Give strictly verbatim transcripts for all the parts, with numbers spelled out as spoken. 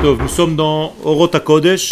Donc, nous sommes dans Orot HaKodesh,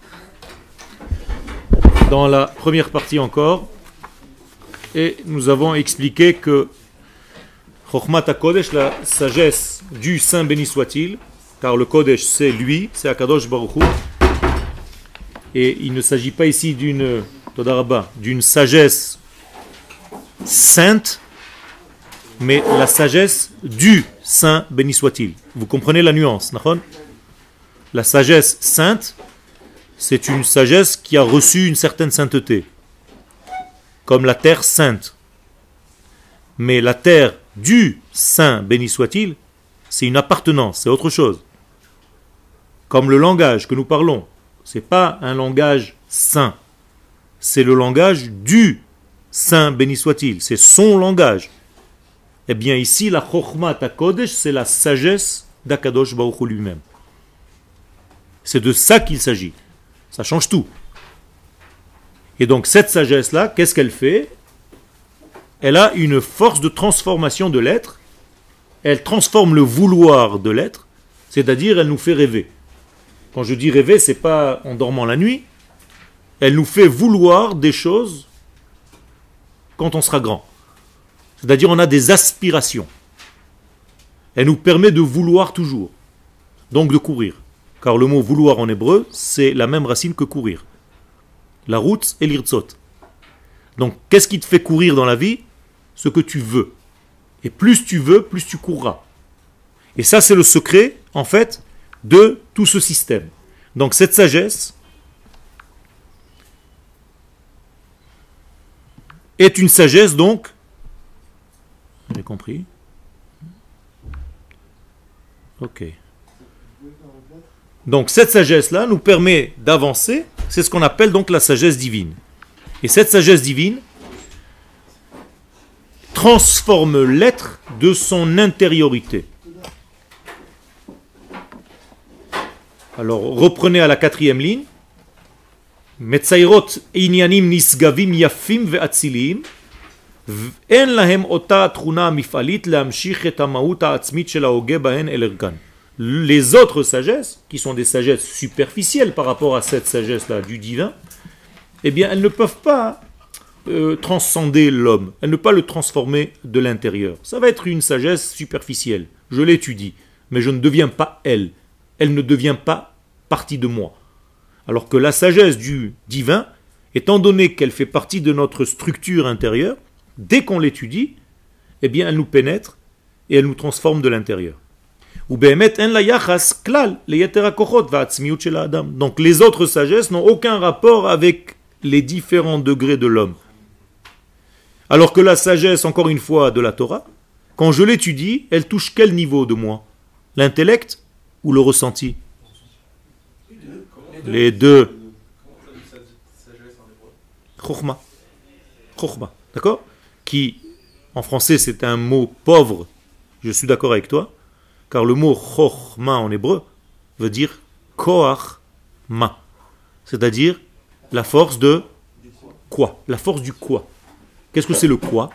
dans la première partie encore, et nous avons expliqué que Chokhmat HaKodesh, la sagesse du Saint béni soit-il, car le Kodesh c'est lui, c'est Akadosh Baruch Hu, et il ne s'agit pas ici d'une d'une sagesse sainte, mais la sagesse du Saint béni soit-il. Vous comprenez la nuance, Nahon? La sagesse sainte, c'est une sagesse qui a reçu une certaine sainteté, comme la terre sainte. Mais la terre du Saint béni soit-il, c'est une appartenance, c'est autre chose. Comme le langage que nous parlons, c'est pas un langage saint, c'est le langage du Saint béni soit-il, c'est son langage. Eh bien ici, la Chokhmat HaKodesh, c'est la sagesse d'Akadosh Baruch Hu lui-même. C'est de ça qu'il s'agit. Ça change tout. Et donc cette sagesse-là, qu'est-ce qu'elle fait? Elle a une force de transformation de l'être. Elle transforme le vouloir de l'être, c'est-à-dire elle nous fait rêver. Quand je dis rêver, c'est pas en dormant la nuit. Elle nous fait vouloir des choses quand on sera grand. C'est-à-dire on a des aspirations. Elle nous permet de vouloir toujours, donc de courir. Car le mot vouloir en hébreu, c'est la même racine que courir. La route et l'irtzot. Donc, qu'est-ce qui te fait courir dans la vie? Ce que tu veux. Et plus tu veux, plus tu courras. Et ça, c'est le secret, en fait, de tout ce système. Donc, cette sagesse est une sagesse, donc, vous avez compris? Ok. Donc cette sagesse-là nous permet d'avancer, c'est ce qu'on appelle donc la sagesse divine. Et cette sagesse divine transforme l'être de son intériorité. Alors reprenez à la quatrième ligne. Metzairot inyanim nisgavim yafim ve'atzilim en lahem ota truna mifalit lehamshich et hamaut ha'atzmit shel haoge bahen el ergan. Les autres sagesses, qui sont des sagesses superficielles par rapport à cette sagesse-là du divin, eh bien, elles ne peuvent pas euh, transcender l'homme. Elles ne peuvent pas le transformer de l'intérieur. Ça va être une sagesse superficielle. Je l'étudie, mais je ne deviens pas elle. Elle ne devient pas partie de moi. Alors que la sagesse du divin, étant donné qu'elle fait partie de notre structure intérieure, dès qu'on l'étudie, eh bien, elle nous pénètre et elle nous transforme de l'intérieur. Donc les autres sagesses n'ont aucun rapport avec les différents degrés de l'homme. Alors que la sagesse, encore une fois, de la Torah, quand je l'étudie, elle touche quel niveau de moi? L'intellect ou le ressenti? Les deux. Chokhma. Chokhma. D'accord? Qui, en français, c'est un mot pauvre. Je suis d'accord avec toi. Car le mot chokhma en hébreu veut dire koach ma, c'est-à-dire la force de quoi? La force du quoi? Qu'est-ce que c'est le quoi?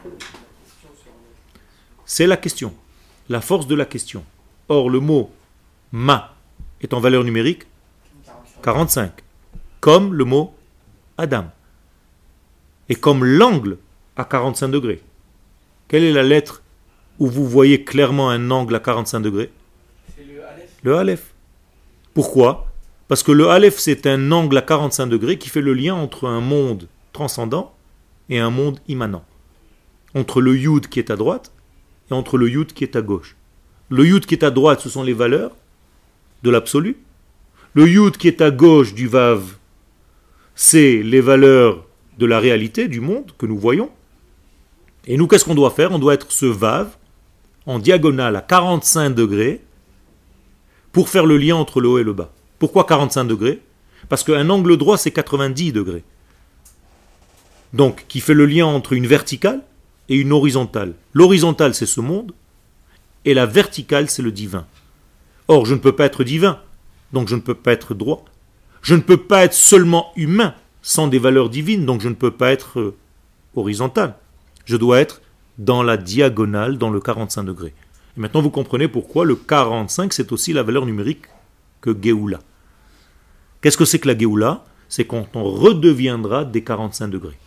C'est la question, la force de la question. Or le mot ma est en valeur numérique quarante-cinq, comme le mot Adam, et comme l'angle à quarante-cinq degrés. Quelle est la lettre où vous voyez clairement un angle à quarante-cinq degrés? C'est le Aleph. Le Aleph. Pourquoi? Parce que le Aleph, c'est un angle à quarante-cinq degrés qui fait le lien entre un monde transcendant et un monde immanent. Entre le Yud qui est à droite et entre le Yud qui est à gauche. Le Yud qui est à droite, ce sont les valeurs de l'absolu. Le Yud qui est à gauche du Vav, c'est les valeurs de la réalité, du monde que nous voyons. Et nous, qu'est-ce qu'on doit faire? On doit être ce Vav en diagonale à quarante-cinq degrés pour faire le lien entre le haut et le bas. Pourquoi quarante-cinq degrés? Parce qu'un angle droit, c'est quatre-vingt-dix degrés. Donc, qui fait le lien entre une verticale et une horizontale. L'horizontale, c'est ce monde, et la verticale, c'est le divin. Or, je ne peux pas être divin, donc je ne peux pas être droit. Je ne peux pas être seulement humain sans des valeurs divines, donc je ne peux pas être euh, horizontal. Je dois être dans la diagonale, dans le quarante-cinq degrés. Et maintenant, vous comprenez pourquoi le quarante-cinq, c'est aussi la valeur numérique que Géoula. Qu'est-ce que c'est que la Géoula? C'est quand on redeviendra des quarante-cinq degrés.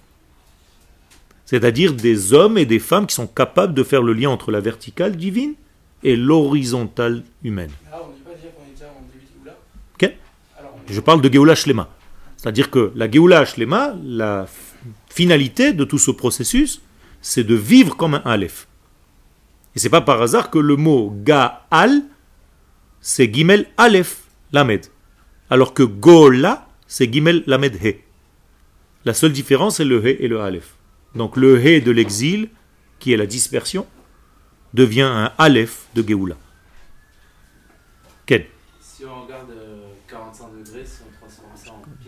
C'est-à-dire des hommes et des femmes qui sont capables de faire le lien entre la verticale divine et l'horizontale humaine. Ah, on ne dit pas déjà qu'on est déjà en début de Géoula? Ok. Alors, Je parle de Géoula Shlema. C'est-à-dire que la Géoula Shlema, la finalité de tout ce processus, c'est de vivre comme un Aleph. Et c'est pas par hasard que le mot Gaal, c'est Gimel Aleph, Lamed. Alors que Gola, c'est Gimel Lamed He. La seule différence, c'est le He et le Aleph. Donc le He de l'exil, qui est la dispersion, devient un Aleph de Géoula. Quel? Si on regarde euh, quarante-cinq degrés, si on transforme ça en pi,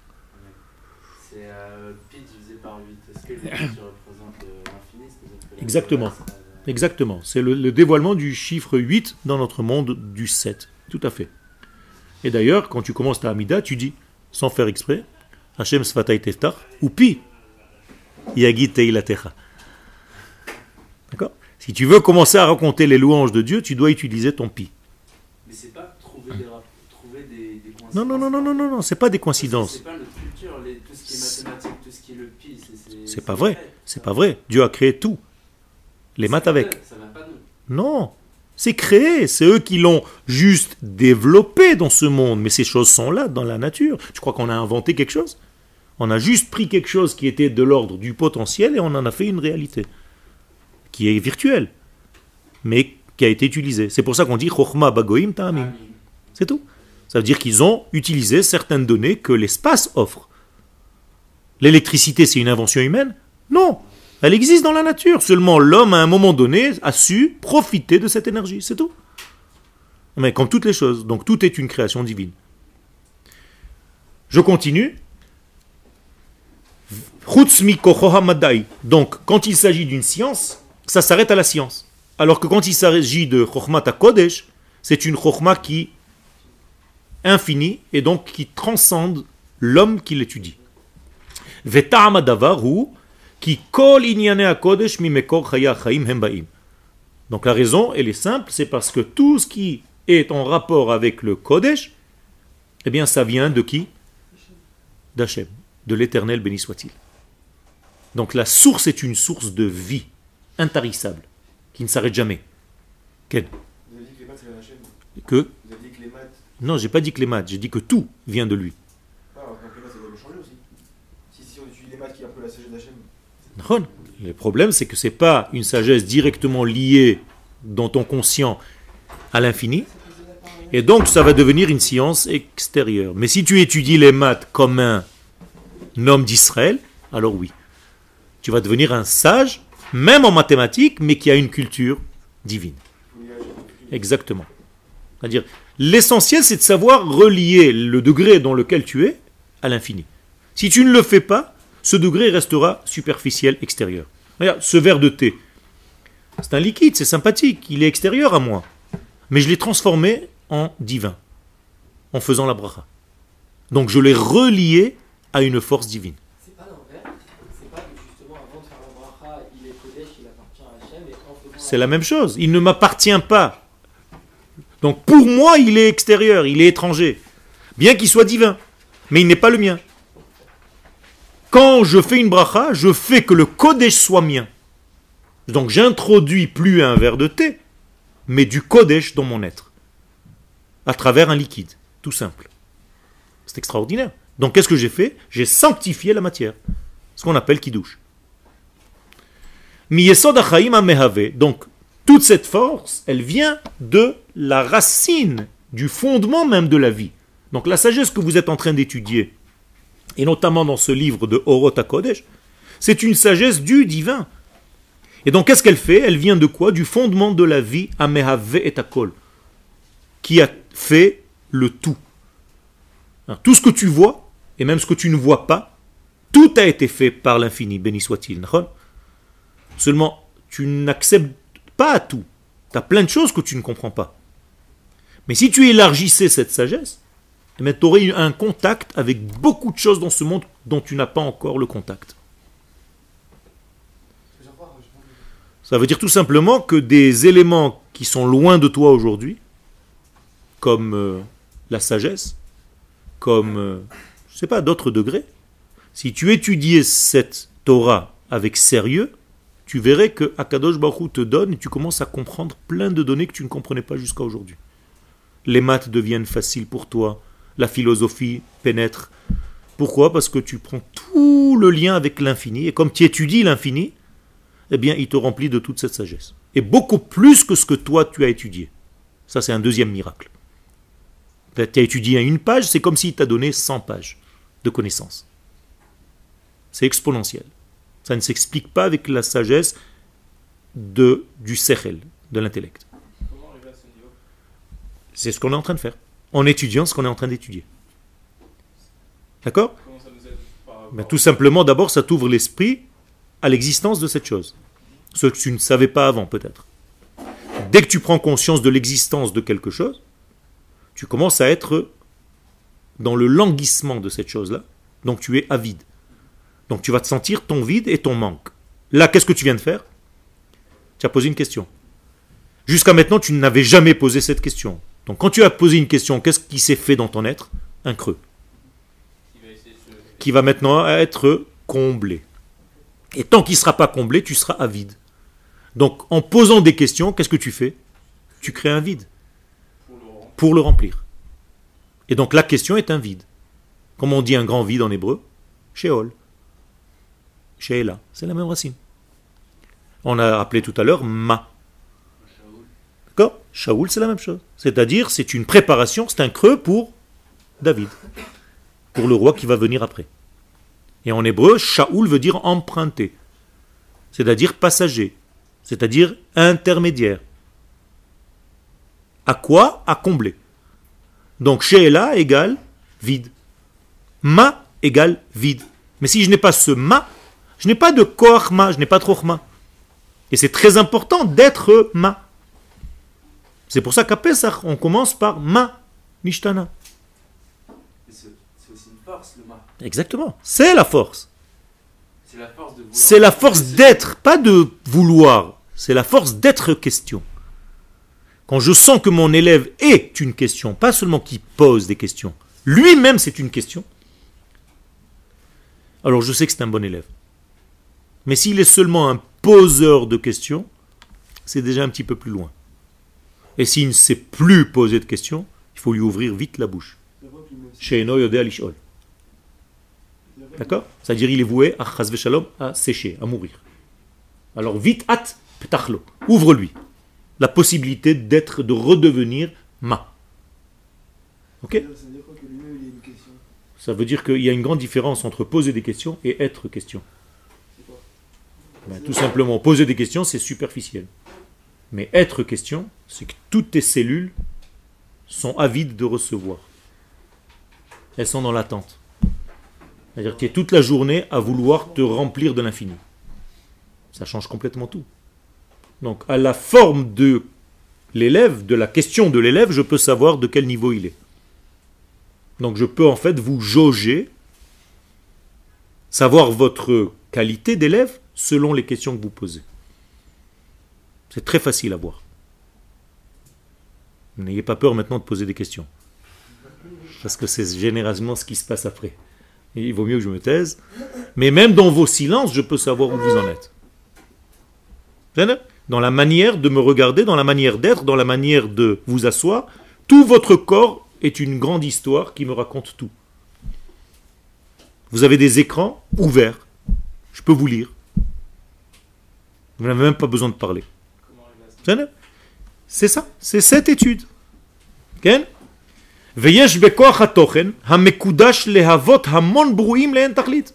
c'est euh, pi divisé par huit. Est-ce que les pi représentent euh, l'infini? C'est-à-dire que la Exactement. Géoula, ça- Exactement. C'est le, le dévoilement du chiffre huit dans notre monde du sept. Tout à fait. Et d'ailleurs, quand tu commences ta Amida, tu dis, sans faire exprès, Hashem Sfatay Teftach, ou Pi, Yagi Teilatecha. D'accord? Si tu veux commencer à raconter les louanges de Dieu, tu dois utiliser ton Pi. Mais c'est pas trouver des, rap- trouver des, des coïncidences. Non, non, non, non, non, non, non, c'est pas des Parce que coïncidences. C'est pas notre culture, les- tout ce qui est mathématique, tout ce qui est le pi. C'est, c'est, C'est pas vrai. C'est pas vrai. Dieu a créé tout. Les maths avec. Ça va pas nous. Non. C'est créé. C'est eux qui l'ont juste développé dans ce monde. Mais ces choses sont là, dans la nature. Tu crois qu'on a inventé quelque chose? On a juste pris quelque chose qui était de l'ordre du potentiel et on en a fait une réalité. Qui est virtuelle. Mais qui a été utilisée. C'est pour ça qu'on dit Chochma Bagoim Ta'amim. C'est tout. Ça veut dire qu'ils ont utilisé certaines données que l'espace offre. L'électricité, c'est une invention humaine? Non. Elle existe dans la nature. Seulement, l'homme, à un moment donné, a su profiter de cette énergie. C'est tout. Mais comme toutes les choses. Donc, tout est une création divine. Je continue. Chutz mi kochoha madai. Donc, quand il s'agit d'une science, ça s'arrête à la science. Alors que quand il s'agit de Chochmat HaKodesh, c'est une Chochma qui infinie et donc qui transcende l'homme qui l'étudie. Veta'am hadavar hu ki kol inyane HaKodesh mimekor chaya chaim hem ba'im. Donc la raison, elle est simple, c'est parce que tout ce qui est en rapport avec le Kodesh, eh bien ça vient de qui? D'Hachem, de l'Éternel, béni soit-il. Donc la source est une source de vie, intarissable, qui ne s'arrête jamais. Quel? vous avez dit que les maths, c'est Hachem. Que? Vous avez dit que les maths. Non, j'ai pas dit que les maths, j'ai dit que tout vient de lui. Ah, donc les maths, ça doit le changer aussi. Si, si on utilise les maths qui est un peu la sagesse d'Hachem. Non. Le problème, c'est que c'est pas une sagesse directement liée dans ton conscient à l'infini, et donc ça va devenir une science extérieure. Mais si tu étudies les maths comme un homme d'Israël, alors oui, tu vas devenir un sage, même en mathématiques, mais qui a une culture divine. Exactement. C'est-à-dire, l'essentiel, c'est de savoir relier le degré dans lequel tu es à l'infini. Si tu ne le fais pas, ce degré restera superficiel, extérieur. Regarde, ce verre de thé, c'est un liquide, c'est sympathique, il est extérieur à moi. Mais je l'ai transformé en divin, en faisant la bracha. Donc je l'ai relié à une force divine. C'est pas l'envers, c'est pas que justement avant de faire la bracha, il est Kodesh, il appartient à Hachem, et en faisant C'est la même chose, il ne m'appartient pas. Donc pour moi, il est extérieur, il est étranger. Bien qu'il soit divin, mais il n'est pas le mien. Quand je fais une bracha, je fais que le Kodesh soit mien. Donc j'introduis plus un verre de thé, mais du Kodesh dans mon être. À travers un liquide, tout simple. C'est extraordinaire. Donc qu'est-ce que j'ai fait? J'ai sanctifié la matière. Ce qu'on appelle Kiddush. Miyesod hachaim hamehave. Donc toute cette force, elle vient de la racine, du fondement même de la vie. Donc la sagesse que vous êtes en train d'étudier, et notamment dans ce livre de Orot HaKodesh, c'est une sagesse du divin. Et donc qu'est-ce qu'elle fait? Elle vient de quoi? Du fondement de la vie, Amehave et Akol, qui a fait le tout. Hein, tout ce que tu vois, et même ce que tu ne vois pas, tout a été fait par l'infini, béni soit-il. Seulement, tu n'acceptes pas à tout. Tu as plein de choses que tu ne comprends pas. Mais si tu élargissais cette sagesse, tu aurais eu un contact avec beaucoup de choses dans ce monde dont tu n'as pas encore le contact. Ça veut dire tout simplement que des éléments qui sont loin de toi aujourd'hui, comme euh, la sagesse comme, euh, je sais pas, d'autres degrés. Si tu étudiais cette Torah avec sérieux, tu verrais que Akadosh Baruch Hu te donne et tu commences à comprendre plein de données que tu ne comprenais pas jusqu'à aujourd'hui. Les maths deviennent faciles pour toi, la philosophie pénètre. Pourquoi? Parce que tu prends tout le lien avec l'infini, et comme tu étudies l'infini, eh bien, il te remplit de toute cette sagesse. Et beaucoup plus que ce que toi, tu as étudié. Ça, c'est un deuxième miracle. Tu as étudié une page, c'est comme s'il t'a donné cent pages de connaissances. C'est exponentiel. Ça ne s'explique pas avec la sagesse de, du sechel, de l'intellect. Comment arriver à ce niveau? C'est ce qu'on est en train de faire, en étudiant ce qu'on est en train d'étudier. D'accord? Comment ça nous aide par rapport Ben, tout simplement, d'abord, ça t'ouvre l'esprit à l'existence de cette chose. Ce que tu ne savais pas avant, peut-être. Dès que tu prends conscience de l'existence de quelque chose, tu commences à être dans le languissement de cette chose-là. Donc tu es avide. Donc tu vas te sentir ton vide et ton manque. Là, qu'est-ce que tu viens de faire? Tu as posé une question. Jusqu'à maintenant, tu n'avais jamais posé cette question. Donc quand tu as posé une question, qu'est-ce qui s'est fait dans ton être? Un creux. qui va essayer de se- Qui va maintenant être comblé. Et tant qu'il ne sera pas comblé, tu seras avide. Donc en posant des questions, qu'est-ce que tu fais? Tu crées un vide pour le rendre? pour le remplir. Et donc la question est un vide. Comme on dit un grand vide en hébreu, Sheol. Sheela, c'est la même racine. On a appelé tout à l'heure Ma. D'accord? Shaoul, c'est la même chose. C'est-à-dire, c'est une préparation, c'est un creux pour David. Pour le roi qui va venir après. Et en hébreu, Shaoul veut dire emprunter. C'est-à-dire passager. C'est-à-dire intermédiaire. À quoi? À combler. Donc, Sheela égale vide. Ma égale vide. Mais si je n'ai pas ce ma, je n'ai pas de koach ma, je n'ai pas de chokhma. Et c'est très important d'être ma. C'est pour ça qu'à Pesach, on commence par ma nishtana. Mais C'est c'est aussi une force, le ma. Exactement. C'est la force. C'est la force de vouloir. C'est la force d'être, pas de vouloir. C'est la force d'être question. Quand je sens que mon élève est une question, pas seulement qu'il pose des questions, lui-même c'est une question, alors je sais que c'est un bon élève. Mais s'il est seulement un poseur de questions, c'est déjà un petit peu plus loin. Et s'il ne sait plus poser de questions, il faut lui ouvrir vite la bouche. She'eno yodea lish'ol. D'accord? C'est-à-dire il est voué à chas v'shalom, à sécher, à mourir. Alors vite, hâte, petachlo, ouvre-lui la possibilité d'être, de redevenir ma. Ok? Ça veut dire quoi que lui-même il a une question? Ça veut dire qu'il y a une grande différence entre poser des questions et être question. C'est quoi? Ben, tout simplement, poser des questions, c'est superficiel. Mais être question, c'est que toutes tes cellules sont avides de recevoir. Elles sont dans l'attente. C'est-à-dire que tu es toute la journée à vouloir te remplir de l'infini. Ça change complètement tout. Donc, à la forme de l'élève, de la question de l'élève, je peux savoir de quel niveau il est. Donc, je peux en fait vous jauger, savoir votre qualité d'élève selon les questions que vous posez. C'est très facile à voir. N'ayez pas peur maintenant de poser des questions. Parce que c'est généralement ce qui se passe après. Et il vaut mieux que je me taise. Mais même dans vos silences, je peux savoir où vous en êtes. Dans la manière de me regarder, dans la manière d'être, dans la manière de vous asseoir, tout votre corps est une grande histoire qui me raconte tout. Vous avez des écrans ouverts. Je peux vous lire. Vous n'avez même pas besoin de parler. Comment arriver à ce C'est ça, c'est cette étude. כן? ויש בכוח התוכן המקודש להוות המון ברואים לאין תכלית.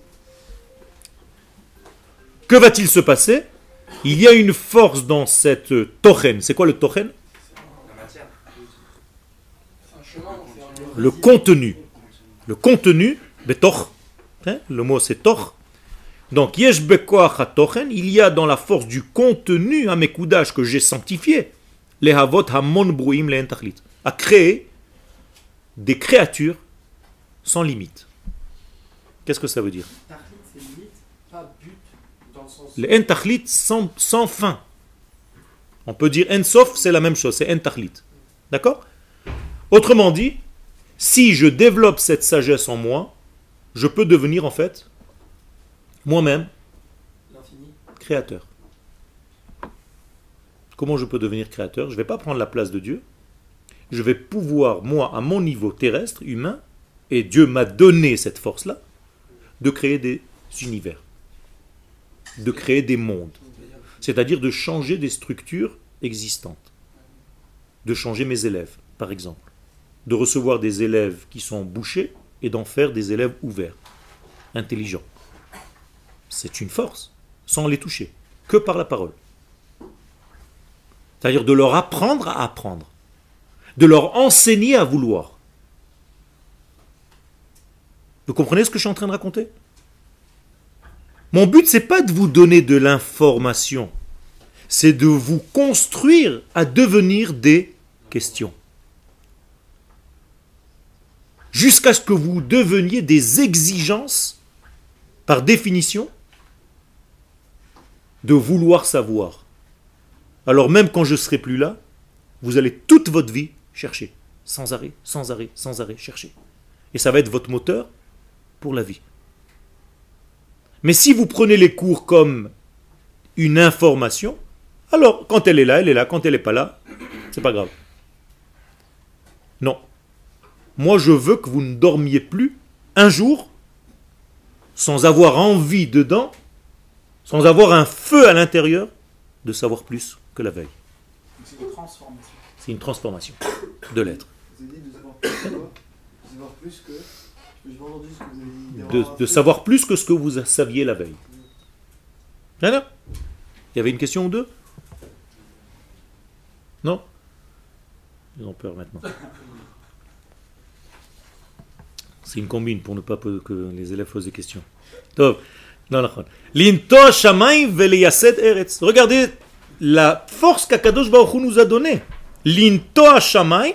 Que va-t-il se passer? Il y a une force dans cette tochen. C'est quoi le tochen? La matière. C'est un chemin, c'est un... Le contenu. Le contenu, betoch. Hein? Le mot c'est toch. Donc, yesh bekoach hatochen, il y a dans la force du contenu un mekoudash que j'ai sanctifié, les havot hamon brouim le'en tachlit, à créer des créatures sans limite. Qu'est-ce que ça veut dire? Tachlit, c'est limite, pas but, dans le sens... Les en tachlit sans, sans fin. On peut dire en sof, c'est la même chose, c'est en tachlit. D'accord? Autrement dit, Si je développe cette sagesse en moi, je peux devenir en fait moi-même L'infini. créateur. Comment je peux devenir créateur? Je ne vais pas prendre la place de Dieu. Je vais pouvoir, moi, à mon niveau terrestre, humain, et Dieu m'a donné cette force-là, de créer des univers, de créer des mondes. C'est-à-dire de changer des structures existantes. De changer mes élèves, par exemple. De recevoir des élèves qui sont bouchés et d'en faire des élèves ouverts, intelligents. C'est une force, sans les toucher, que par la parole. C'est-à-dire de leur apprendre à apprendre, de leur enseigner à vouloir. Vous comprenez ce que je suis en train de raconter? Mon but, c'est pas de vous donner de l'information, c'est de vous construire à devenir des questions. Jusqu'à ce que vous deveniez des exigences, par définition, de vouloir savoir. Alors même quand je ne serai plus là, vous allez toute votre vie chercher, sans arrêt, sans arrêt, sans arrêt, chercher. Et ça va être votre moteur pour la vie. Mais si vous prenez les cours comme une information, alors quand elle est là, elle est là, quand elle n'est pas là, c'est pas grave. Non. Moi je veux que vous ne dormiez plus un jour sans avoir envie dedans, sans avoir un feu à l'intérieur, de savoir plus que la veille. C'est une transformation. C'est une transformation de l'être. Vous avez dit de savoir plus que quoi? De savoir plus que. J'ai pas entendu ce que vous avez dit. De, de savoir plus que ce que vous saviez la veille. Voilà. Il y avait une question ou deux? Non? Ils ont peur maintenant. C'est une combine pour ne pas que les élèves posent des questions. Tov. Non, non. Linto shamayim veleyased eretz. Regardez la force qu'Akadosh Baruch Hu nous a donnée. Linto shamayim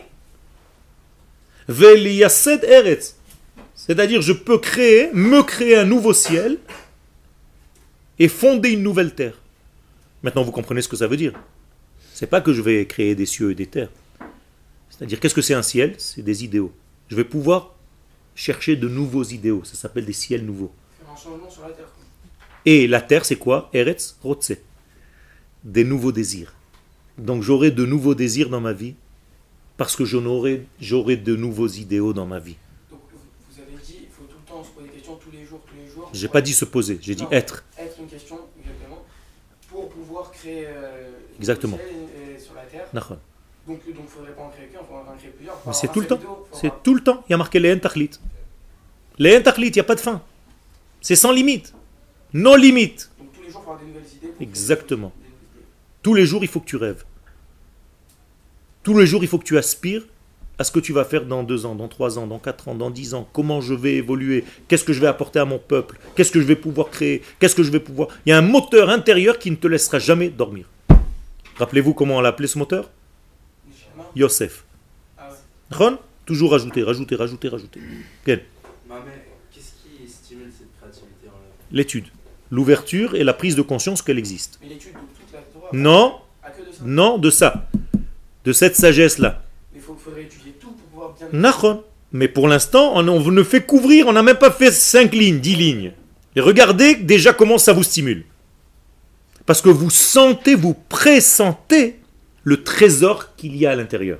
veleyased eretz. C'est-à-dire, je peux créer, me créer un nouveau ciel et fonder une nouvelle terre. Maintenant, vous comprenez ce que ça veut dire. C'est pas que je vais créer des cieux et des terres. C'est-à-dire, qu'est-ce que c'est un ciel? C'est des idéaux. Je vais pouvoir chercher de nouveaux idéaux. Ça s'appelle des ciels nouveaux. Faire un changement sur la terre. Et la terre, c'est quoi? Eretz Rotse. Des nouveaux désirs. Donc, j'aurai de nouveaux désirs dans ma vie parce que j'aurai, j'aurai de nouveaux idéaux dans ma vie. Donc vous avez dit il faut tout le temps se poser des questions tous les jours, tous les jours. J'ai pas dit se poser, j'ai dit Non, être. Être une question, exactement, pour pouvoir créer euh, Exactement. le ciel et, et sur la terre. Nachon. Donc il ne faudrait pas en créer qu'un, il faudrait en créer plusieurs. Mais Faut c'est avoir tout un le seul temps. vidéo, faut C'est avoir- tout le temps. Il y a marqué les entachlit. Les entachlit, il n'y a pas de fin. C'est sans limite. Non limite. Donc tous les jours, il faut avoir des nouvelles idées. pour Exactement. créer des nouvelles idées. Tous les jours, il faut que tu rêves. Tous les jours, il faut que tu aspires à ce que tu vas faire dans deux ans, dans trois ans, dans quatre ans, dans dix ans. Comment je vais évoluer? Qu'est-ce que je vais apporter à mon peuple? Qu'est-ce que je vais pouvoir créer? Qu'est-ce que je vais pouvoir... Il y a un moteur intérieur qui ne te laissera jamais dormir. Rappelez-vous comment on l'a appelé ce moteur? Neshama. Yosef. Ah ouais. Ron? Toujours rajouter, rajouter, rajouter, rajouter. Quel? Mais qu'est-ce qui stimule cette créativité en l'homme? L'étude. L'ouverture et la prise de conscience qu'elle existe. Mais l'étude de toute la Torah. Non, Ah, que de ça. non, de ça. De cette sagesse-là. Mais il faudrait étudier tout pour pouvoir bien. Nachon. Mais pour l'instant, on, on ne fait qu'ouvrir, on n'a même pas fait cinq lignes, dix lignes. Et regardez déjà comment ça vous stimule. Parce que vous sentez, vous pressentez le trésor qu'il y a à l'intérieur.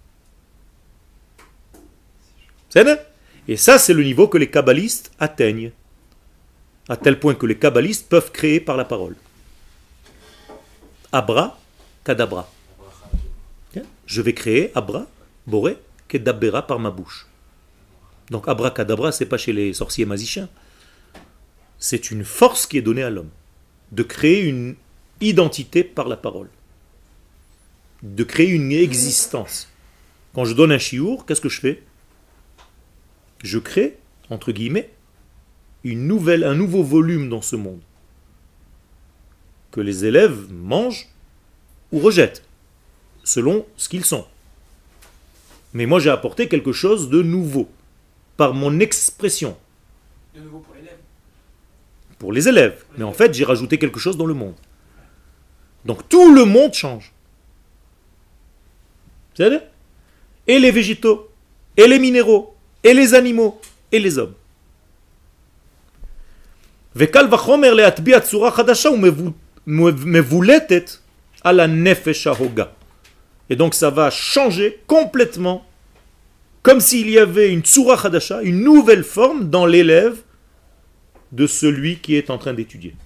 C'est ça? Et ça, c'est le niveau que les kabbalistes atteignent. À tel point que les kabbalistes peuvent créer par la parole. Abra, kadabra. Je vais créer Abra, Boré, Kedabera par ma bouche. Donc Abra, kadabra, c'est pas chez les sorciers magiciens. C'est une force qui est donnée à l'homme. De créer une identité par la parole. De créer une existence. Quand je donne un chiour, qu'est-ce que je fais? Je crée, entre guillemets, une nouvelle, un nouveau volume dans ce monde. Que les élèves mangent ou rejettent, selon ce qu'ils sont. Mais moi j'ai apporté quelque chose de nouveau, par mon expression, De nouveau pour l'élève. pour les élèves. Mais en fait j'ai rajouté quelque chose dans le monde. Donc tout le monde change. C'est-à-dire, et les végétaux, et les minéraux, et les animaux, et les hommes. וקל וחומר להטביע צורה חדשה ומבולטת על הנפש ההוגה. Et donc ça va changer complètement, comme s'il y avait une tsura chadasha, une nouvelle forme dans l'élève de celui qui est en train d'étudier.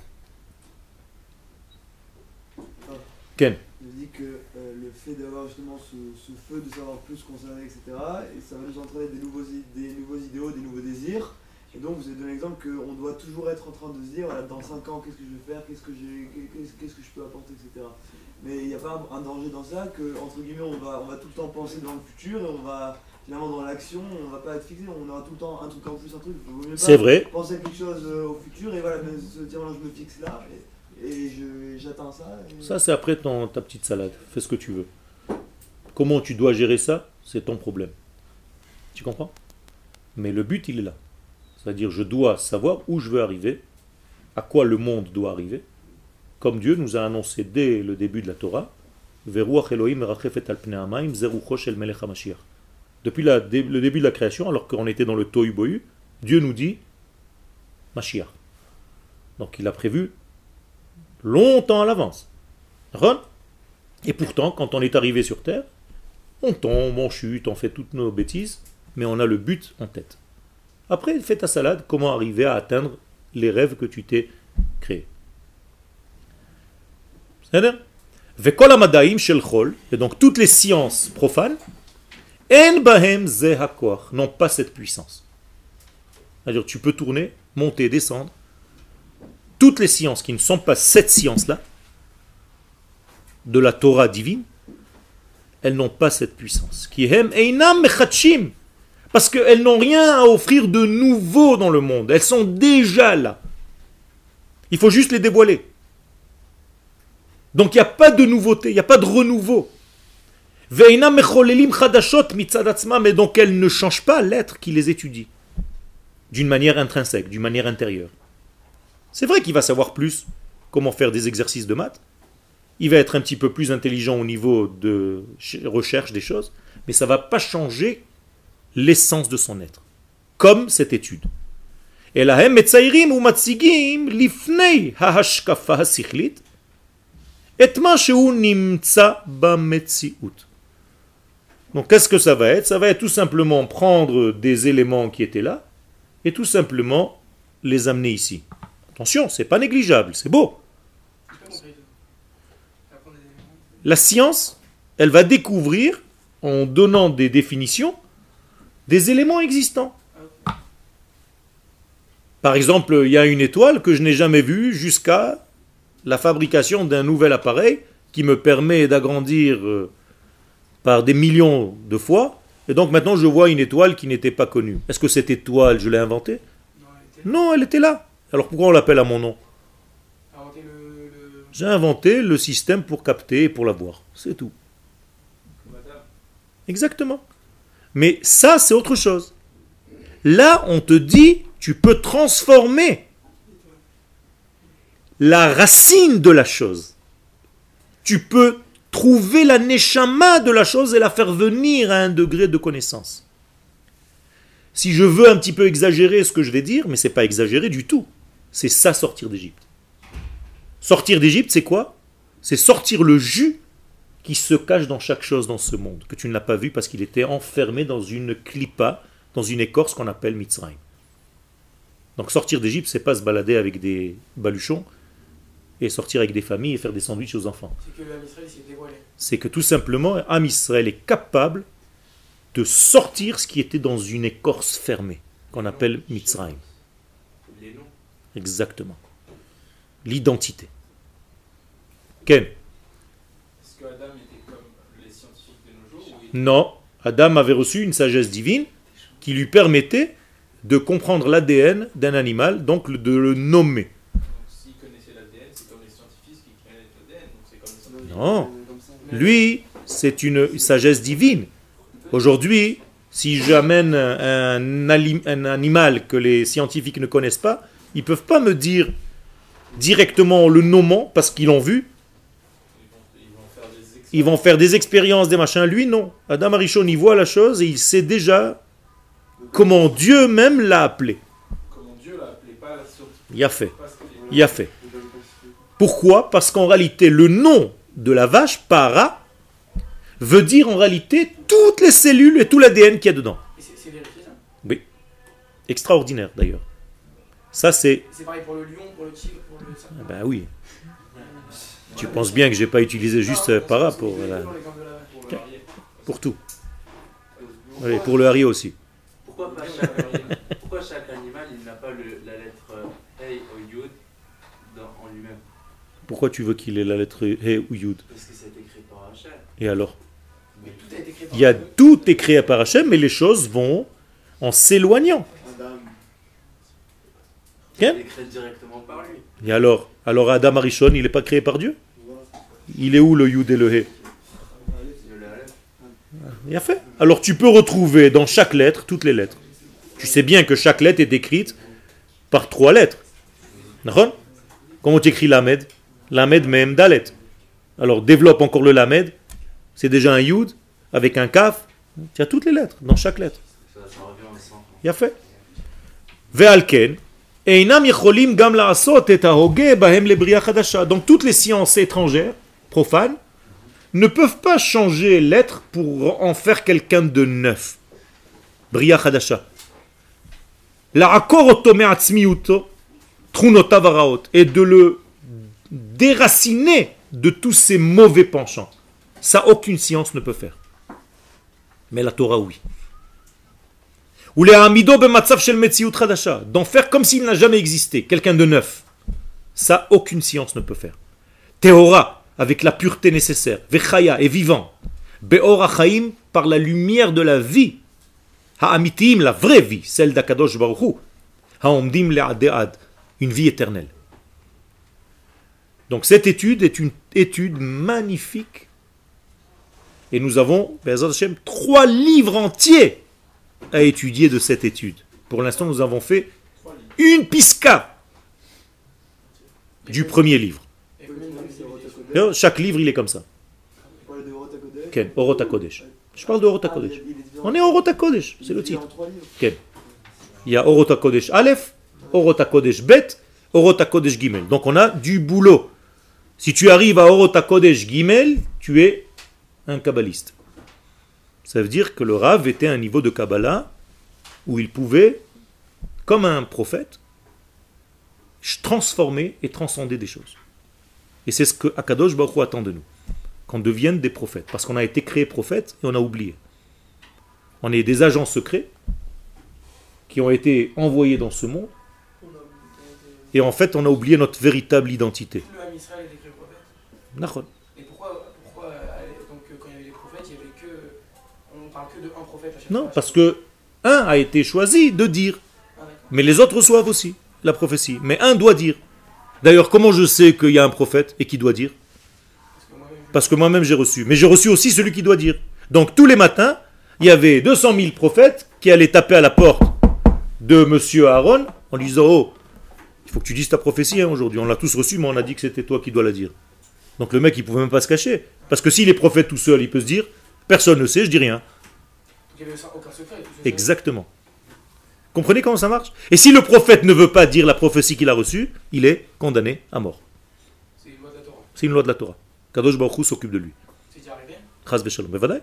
Ken. Je dis que euh, le fait d'avoir justement ce, ce feu de savoir plus qu'on savait, et cetera, et ça va nous entraîner des nouveaux, des nouveaux idéaux, des nouveaux désirs. Et donc vous avez donné l'exemple qu'on doit toujours être en train de se dire, voilà, dans cinq ans, qu'est-ce que je vais faire, qu'est-ce que, j'ai, qu'est-ce, qu'est-ce que je peux apporter, et cetera. Mais il n'y a pas un, un danger dans ça, que entre guillemets on va, on va tout le temps penser dans le futur, et on va finalement dans l'action, on ne va pas être fixé, on aura tout le temps un truc en plus, un truc. Il vaut mieux pas C'est vrai. penser à quelque chose euh, au futur, et voilà, se dire, voilà, je me fixe là, et, et je, j'atteins ça. Et... Ça c'est après ton, ta petite salade, fais ce que tu veux. Comment tu dois gérer ça, c'est ton problème. Tu comprends? Mais le but il est là. C'est-à-dire, je dois savoir où je veux arriver, à quoi le monde doit arriver, comme Dieu nous a annoncé dès le début de la Torah, depuis la, le début de la création, alors qu'on était dans le Tohu Bohu, Dieu nous dit Mashiach. Donc il a prévu longtemps à l'avance. Et pourtant, quand on est arrivé sur terre, on tombe, on chute, on fait toutes nos bêtises, mais on a le but en tête. Après, fais ta salade, comment arriver à atteindre les rêves que tu t'es créés. C'est-à-dire, et donc toutes les sciences profanes, n'ont pas cette puissance. C'est-à-dire, tu peux tourner, monter, descendre. Toutes les sciences qui ne sont pas cette science-là, de la Torah divine, elles n'ont pas cette puissance. Qui hem einam mechatshim. Parce qu'elles n'ont rien à offrir de nouveau dans le monde. Elles sont déjà là. Il faut juste les dévoiler. Donc il n'y a pas de nouveauté, il n'y a pas de renouveau. Mais donc elles ne changent pas l'être qui les étudie. D'une manière intrinsèque, d'une manière intérieure. C'est vrai qu'il va savoir plus comment faire des exercices de maths. Il va être un petit peu plus intelligent au niveau de recherche des choses. Mais ça ne va pas changer l'essence de son être, comme cette étude. Et la hem metzairim ou matsigim lifnei hahashkafa hasichlit et ma sheu nimtsa bametziut. Donc qu'est-ce que ça va être? Ça va être tout simplement prendre des éléments qui étaient là et tout simplement les amener ici. Attention, c'est pas négligeable, c'est beau. La science, elle va découvrir en donnant des définitions des éléments existants. Par exemple, il y a une étoile que je n'ai jamais vue jusqu'à la fabrication d'un nouvel appareil qui me permet d'agrandir par des millions de fois. Et donc maintenant, je vois une étoile qui n'était pas connue. Est-ce que cette étoile, je l'ai inventée? Non, elle était là. Alors pourquoi on l'appelle à mon nom? J'ai inventé le système pour capter et pour la voir. C'est tout. Exactement. Mais ça, c'est autre chose. Là, on te dit, tu peux transformer la racine de la chose. Tu peux trouver la neshama de la chose et la faire venir à un degré de connaissance. Si je veux un petit peu exagérer ce que je vais dire, mais ce n'est pas exagéré du tout. C'est ça, sortir d'Égypte. Sortir d'Égypte, c'est quoi? C'est sortir le jus qui se cache dans chaque chose dans ce monde, que tu ne l'as pas vu parce qu'il était enfermé dans une clipa, dans une écorce qu'on appelle Mitzrayim. Donc sortir d'Égypte, c'est pas se balader avec des baluchons et sortir avec des familles et faire des sandwichs aux enfants. C'est que l'âme Israël s'est dévoilé. C'est que tout simplement, Am Israël est capable de sortir ce qui était dans une écorce fermée, qu'on appelle Mitzrayim. Les noms. Exactement. L'identité. Ken? Est-ce que Adam était comme les scientifiques de nos jours? Non. Adam avait reçu une sagesse divine qui lui permettait de comprendre l'A D N d'un animal, donc de le nommer. Donc s'il connaissait l'A D N, c'est comme les scientifiques qui connaissent l'A D N. Donc c'est comme les scientifiques. Non. Lui, c'est une sagesse divine. Aujourd'hui, si j'amène un, un animal que les scientifiques ne connaissent pas, ils ne peuvent pas me dire directement en le nommant parce qu'ils l'ont vu. Ils vont faire des expériences, des machins. Lui, non. Adam Arishon, il voit la chose et il sait déjà comment Dieu même l'a appelé. Comment Dieu l'a appelé, pas la sorte. Il a fait. Pas ce qu'il est. Il a fait. Pourquoi? Parce qu'en réalité, le nom de la vache, para, veut dire en réalité toutes les cellules et tout l'A D N qu'il y a dedans. Et c'est c'est vérifié ça? Oui. Extraordinaire d'ailleurs. Ça c'est... C'est pareil pour le lion, pour le tigre, pour le... Ah ben oui. Tu penses bien que j'ai pas utilisé juste euh, para pour, euh, pour tout. Oui, pour le harry aussi. Pourquoi, pas chaque, pourquoi chaque animal il n'a pas le, la lettre euh, Hey ou Yud dans, en lui-même? Pourquoi tu veux qu'il ait la lettre He ou Yud? Parce que c'est écrit par Hachem. Et alors? Mais tout a été créé par Il y a Dieu. tout est créé par Hachem, mais les choses vont en s'éloignant. Adam. Il Hein? est créé directement par lui. Et alors? Alors Adam Arishon, il n'est pas créé par Dieu? Il est où le Yud et le He? Il le lève. Il a fait. Alors tu peux retrouver dans chaque lettre toutes les lettres. Tu sais bien que chaque lettre est écrite par trois lettres. D'accord? Comment tu écris Lamed? Lamed Mem Dalet. Alors développe encore le Lamed. C'est déjà un Yud avec un Kaf. Tu as toutes les lettres dans chaque lettre. Ça, ça revient ensemble. Il a fait. Ve'alken. Einam yecholim gam la'asot et hahoge bahem lebria chadasha. Donc toutes les sciences étrangères, profanes, ne peuvent pas changer l'être pour en faire quelqu'un de neuf. Bria chadasha. La'akor oto me'atzmiuto trunota varaot. Et de le déraciner de tous ces mauvais penchants. Ça, aucune science ne peut faire. Mais la Torah, oui. Ou les amido bematzav shel metziut chadasha, d'en faire comme s'il n'a jamais existé, quelqu'un de neuf. Ça, aucune science ne peut faire. Théora, avec la pureté nécessaire. Vechaya, est vivant. Beor hachaim, par la lumière de la vie. Ha'amitim, la vraie vie, celle d'Akadosh Baruch Hu. Ha'omdim le'ade'ad, une vie éternelle. Donc cette étude est une étude magnifique. Et nous avons, Be'ezrat Hashem, trois livres entiers à étudier de cette étude. Pour l'instant, nous avons fait une pisca du premier livre. Chaque livre, il est comme ça. Pour le de Orot HaKodesh. Ken, Orot HaKodesh. Je parle de Orot Ah, HaKodesh. il est- il est divisé en- On est Orot HaKodesh, c'est il est le divisé titre. en trois livres. Ken. Il y a Orot HaKodesh Aleph, Orot HaKodesh Bet, Orot HaKodesh Gimel. Donc on a du boulot. Si tu arrives à Orot HaKodesh Gimel, tu es un kabbaliste. Ça veut dire que le Rav était à un niveau de Kabbalah où il pouvait, comme un prophète, transformer et transcender des choses. Et c'est ce que Akadosh Baruch Hu attend de nous. Qu'on devienne des prophètes. Parce qu'on a été créé prophète et on a oublié. On est des agents secrets qui ont été envoyés dans ce monde. Et en fait, on a oublié notre véritable identité. Le Ham Israël est écrit prophète. Nachon. Et pourquoi, pourquoi euh, donc, euh, quand il y avait les prophètes, il y avait que. On parle que de un prophète à chaque Non, fois. parce que un a été choisi de dire. Ah, d'accord. Mais les autres reçoivent aussi la prophétie. Mais un doit dire. D'ailleurs, comment je sais qu'il y a un prophète et qui doit dire? Parce que moi-même, je- Parce que moi-même j'ai reçu. Mais j'ai reçu aussi celui qui doit dire. Donc tous les matins, il y avait deux cent mille prophètes qui allaient taper à la porte de monsieur Aaron en lui disant: oh, il faut que tu dises ta prophétie hein, aujourd'hui. On l'a tous reçu, mais on a dit que c'était toi qui dois la dire. Donc le mec, il pouvait même pas se cacher. Parce que s'il est prophète tout seul, il peut se dire: personne ne sait, je dis rien. donc il n'y avait aucun secret. tout ça. Exactement. Comprenez comment ça marche? Et si le prophète ne veut pas dire la prophétie qu'il a reçue, il est condamné à mort. C'est une loi de la Torah. C'est une loi de la Torah. Kadosh Baruch Hu s'occupe de lui. C'est déjà arrivé. Chas v'shalom. Bevadai.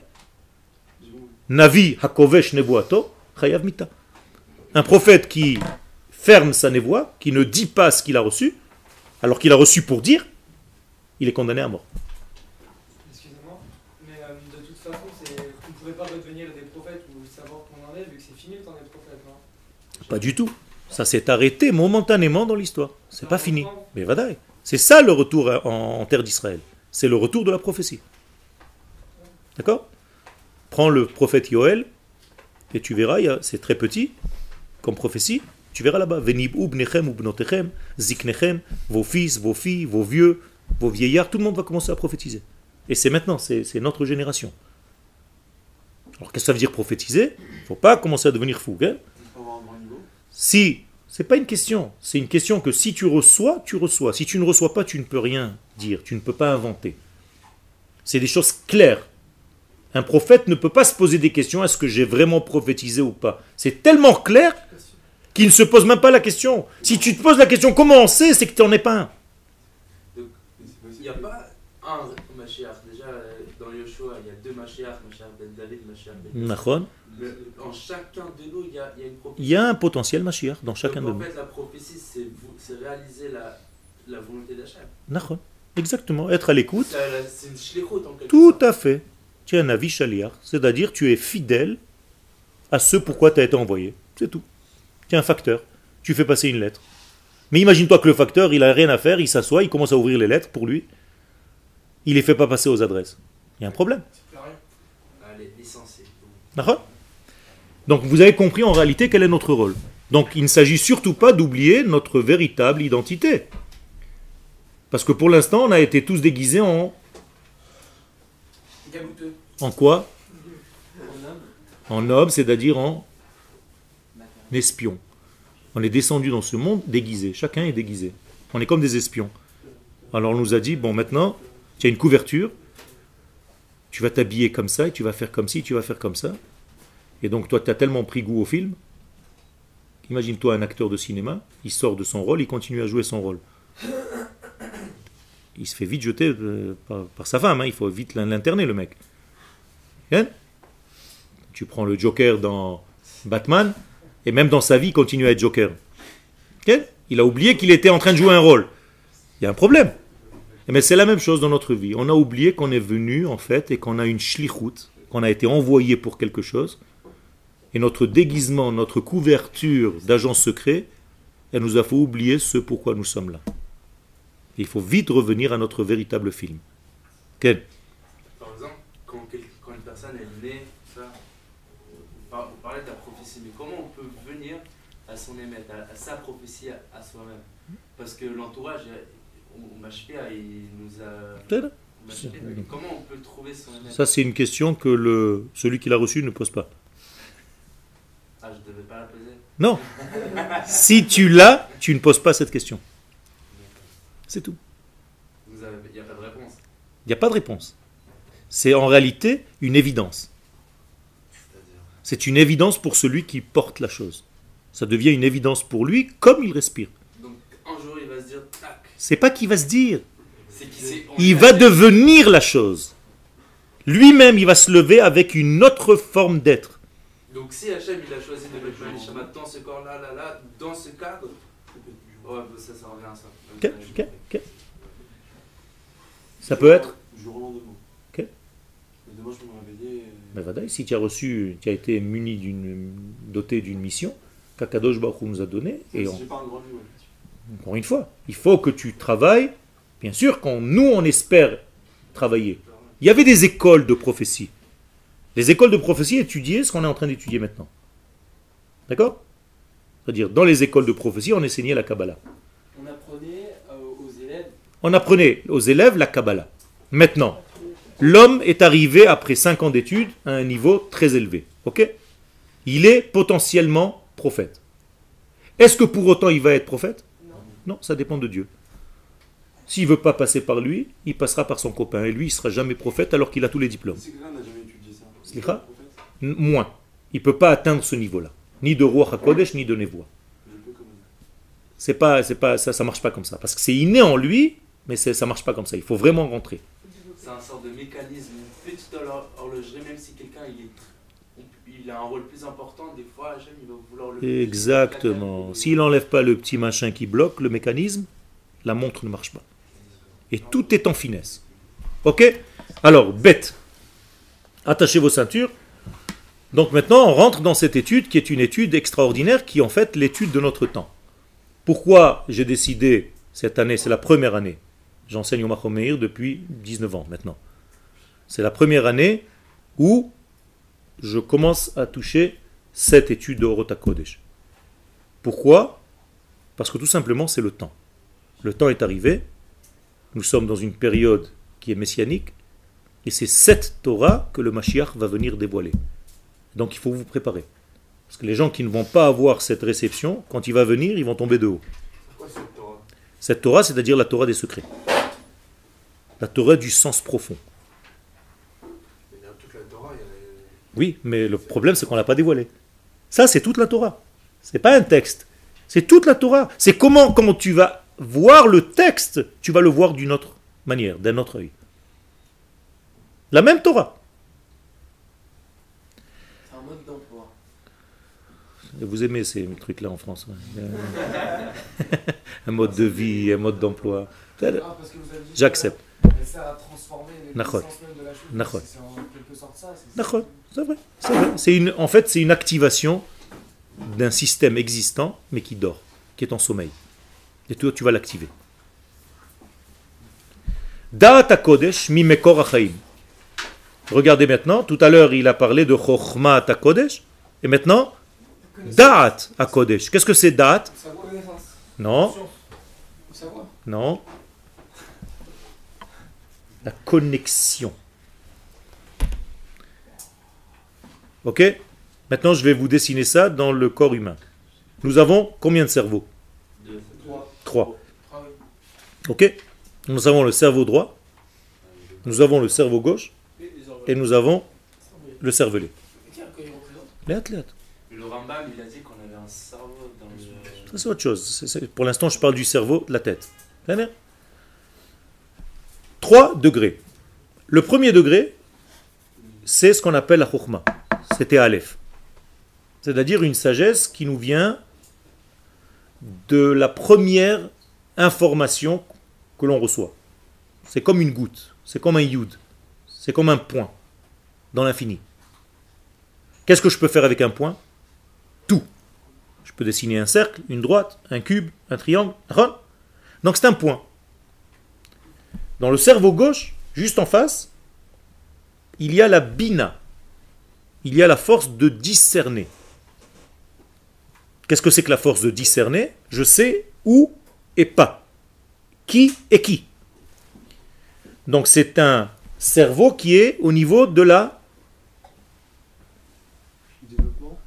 Navi hakovesh nevuato chayav mita. Un prophète qui ferme sa névoie, qui ne dit pas ce qu'il a reçu, alors qu'il a reçu pour dire, il est condamné à mort. Excusez-moi, mais euh, de toute façon, c'est- vous ne pouvez pas redevenir des prophètes ou savoir qu'on en est, vu que c'est fini le temps d'être prophète, non? Pas du tout. Ça s'est arrêté momentanément dans l'histoire. C'est pas fini. Mais vadaï. C'est ça le retour en, en terre d'Israël. C'est le retour de la prophétie. D'accord? Prends le prophète Yoël et tu verras, il y a- c'est très petit comme prophétie. Tu verras là-bas. Venib'u bnechem ou bnotechem, ziknechem, vos fils, vos filles, vos vieux, vos vieillards, tout le monde va commencer à prophétiser. Et c'est maintenant, c'est c'est notre génération. Alors qu'est-ce que ça veut dire prophétiser? Il ne faut pas commencer à devenir fou. Hein? Il faut avoir un grand niveau. Si, c'est pas une question, c'est une question que si tu reçois, tu reçois. Si tu ne reçois pas, tu ne peux rien dire, tu ne peux pas inventer. C'est des choses claires. Un prophète ne peut pas se poser des questions, est-ce que j'ai vraiment prophétisé ou pas? C'est tellement clair qu'il ne se pose même pas la question. Si tu te poses la question, comment on sait, c'est que tu n'en es pas un. Il n'y a pas un Mashiach. Déjà, euh, dans Yoshua, il y a deux Mashiach, Mashiach ben David, Mashiach ben Yosef. Nachon. Mais en chacun de nous, il y a, il y a une prophétie. Il y a un potentiel Mashiach dans chacun de Donc, nous. en fait, la prophétie, c'est, vous- c'est réaliser la, la volonté d'Hachem. Nachon. Exactement, être à l'écoute. Ça, là, C'est une shlichut en quelque Tout sorte. à fait. Tu es un avis shaliach, c'est-à-dire tu es fidèle à ce pourquoi tu as été envoyé. C'est tout. Tu es un facteur. Tu fais passer une lettre. Mais imagine-toi que le facteur, il a rien à faire, il s'assoit, il commence à ouvrir les lettres pour lui. Il les fait pas passer aux adresses. Il y a un problème. C'est plus rien. Allez, licencié. D'accord ? Donc vous avez compris en réalité quel est notre rôle. Donc il ne s'agit surtout pas d'oublier notre véritable identité. Parce que pour l'instant, on a été tous déguisés en, Gabouteux. en quoi? En homme, En homme, c'est-à-dire en espion. On est descendu dans ce monde déguisé. Chacun est déguisé. On est comme des espions. Alors on nous a dit, bon maintenant, tu as une couverture, tu vas t'habiller comme ça, et tu vas faire comme ci, tu vas faire comme ça. Et donc toi, tu as tellement pris goût au film, imagine-toi un acteur de cinéma, il sort de son rôle, il continue à jouer son rôle. Il se fait vite jeter euh, par, par sa femme, hein, il faut vite l'interner le mec. Hein? Tu prends le Joker dans Batman, et même dans sa vie, il continue à être Joker. Ok? Il a oublié qu'il était en train de jouer un rôle. Il y a un problème. Mais c'est la même chose dans notre vie. On a oublié qu'on est venu, en fait, et qu'on a une shlichut, qu'on a été envoyé pour quelque chose. Et notre déguisement, notre couverture d'agent secret, elle nous a fait oublier ce pourquoi nous sommes là. Et il faut vite revenir à notre véritable film. Quel? Par exemple, quand, quel- quand une personne est née, ça, vous par- vous parlez de la prophétie, mais comment on peut venir à son émet, à, à sa prophétie à, à soi-même? Parce que l'entourage, on, on Mashpia, il nous a... Tel? Mashpia, comment on peut trouver son émet? Ça, c'est une question que le, celui qui l'a reçu ne pose pas. Ah, je devais pas la poser. Non. Si tu l'as, tu ne poses pas cette question. C'est tout. Vous avez, il n'y a pas de réponse. Il n'y a pas de réponse. C'est en réalité une évidence. C'est-à-dire, C'est une évidence pour celui qui porte la chose. Ça devient une évidence pour lui comme il respire. donc un jour il va se dire, tac, C'est pas qu'il va se dire. c'est qui c'est. on Il l'a va fait. devenir la chose. Lui-même, il va se lever avec une autre forme d'être. Donc si Hachem il a choisi de mettre le Neshama dans ce corps-là, là, là, dans ce cadre, ouais, bah, ça, ça revient à ça. Ok, ok, ok. Ça peut être. Du jour au lendemain. Ok. Mais demain, je peux me réveiller. Mais vadaï, si tu as reçu, tu as été muni d'une, doté d'une mission qu'Akadosh Baruch Hu nous a donnée, et Si on- j'ai pas un grand livre, ouais. encore une fois, il faut que tu travailles. Bien sûr, quand nous on espère travailler, il y avait des écoles de prophétie. Les écoles de prophétie étudiaient ce qu'on est en train d'étudier maintenant. D'accord? C'est-à-dire, dans les écoles de prophétie, on enseignait la Kabbalah. on apprenait euh, aux élèves. On apprenait aux élèves la Kabbalah. Maintenant, l'homme est arrivé, après cinq ans d'études, à un niveau très élevé. Ok? Il est potentiellement prophète. Est-ce que pour autant il va être prophète? Non, ça dépend de Dieu. S'il ne veut pas passer par lui, il passera par son copain. Et lui, il ne sera jamais prophète alors qu'il a tous les diplômes. Si quelqu'un n'a jamais étudié ça. Slicha? Prophète, N- Moins. Il ne peut pas atteindre ce niveau-là. Ni de Ruach HaKodesh, ni de Nevoa. je peux quand même. C'est pas, c'est pas, ça ne marche pas comme ça. Parce que c'est inné en lui, mais c'est- ça ne marche pas comme ça. Il faut vraiment rentrer. C'est un sort de mécanisme, une petite horlo- horlogerie, même si quelqu'un il, est, il a un rôle plus important, des fois Hachem il va vouloir le... Exactement. S'il n'enlève pas le petit machin qui bloque le mécanisme, la montre ne marche pas. Et tout est en finesse. Ok? Alors, bête. Attachez vos ceintures. Donc maintenant, on rentre dans cette étude qui est une étude extraordinaire, qui est en fait l'étude de notre temps. Pourquoi j'ai décidé, cette année, c'est la première année, j'enseigne au Machom Meir depuis dix-neuf ans maintenant. C'est la première année où je commence à toucher cette étude de Orot HaKodesh. Pourquoi? Parce que tout simplement, c'est le temps. Le temps est arrivé, nous sommes dans une période qui est messianique, et c'est cette Torah que le Mashiach va venir dévoiler. Donc il faut vous préparer. Parce que les gens qui ne vont pas avoir cette réception, quand il va venir, ils vont tomber de haut. C'est quoi cette Torah? Cette Torah, c'est-à-dire la Torah des secrets. La Torah du sens profond. Mais dans toute la Torah, Oui, mais le problème, c'est qu'on ne l'a pas dévoilé. Ça, c'est toute la Torah. C'est pas un texte. C'est toute la Torah. C'est comment, quand tu vas voir le texte, tu vas le voir d'une autre manière, d'un autre œil. La même Torah. C'est un mode d'emploi. Vous aimez ces trucs-là en France. Ouais. Un mode de vie, un mode d'emploi. Ah, parce que vous avez dit que J'accepte. Elle sert à transformer Nachon. l'essence même de la chose. Nachon. C'est en quelque sorte ça. c'est- D'accord, c'est vrai. C'est vrai. C'est une, en fait, c'est une activation d'un système existant, mais qui dort, qui est en sommeil. Et toi, tu vas l'activer. Da'at HaKodesh mi mekor hachaim. Regardez maintenant, tout à l'heure, il a parlé de Chochmat HaKodesh, et maintenant, Da'at HaKodesh. Qu'est-ce que c'est Da'at? Savoir, connaissance. Non, Conscience. Savoir. non. La connexion. Ok? Maintenant, je vais vous dessiner ça dans le corps humain. Nous avons combien de cerveaux? Deux. Trois. Trois. Ah oui. Ok? Nous avons le cerveau droit, nous avons le cerveau gauche, Et les organes. et nous avons le cervelet. Tiens, quand il représente. Les athlètes. Le Rambam, il a dit qu'on avait un cerveau dans le. Ça, c'est autre chose. C'est- c'est- pour l'instant, je parle du cerveau, de la tête. Très bien. Trois degrés. Le premier degré, c'est ce qu'on appelle la chokhmah. C'était Aleph. C'est-à-dire une sagesse qui nous vient de la première information que l'on reçoit. C'est comme une goutte, c'est comme un yud, c'est comme un point dans l'infini. Qu'est-ce que je peux faire avec un point? Tout. Je peux dessiner un cercle, une droite, un cube, un triangle. Donc c'est un point. Dans le cerveau gauche, juste en face, il y a la bina. Il y a la force de discerner. Qu'est-ce que c'est que la force de discerner? Je sais où et pas. Qui et qui. Donc c'est un cerveau qui est au niveau de la Développement.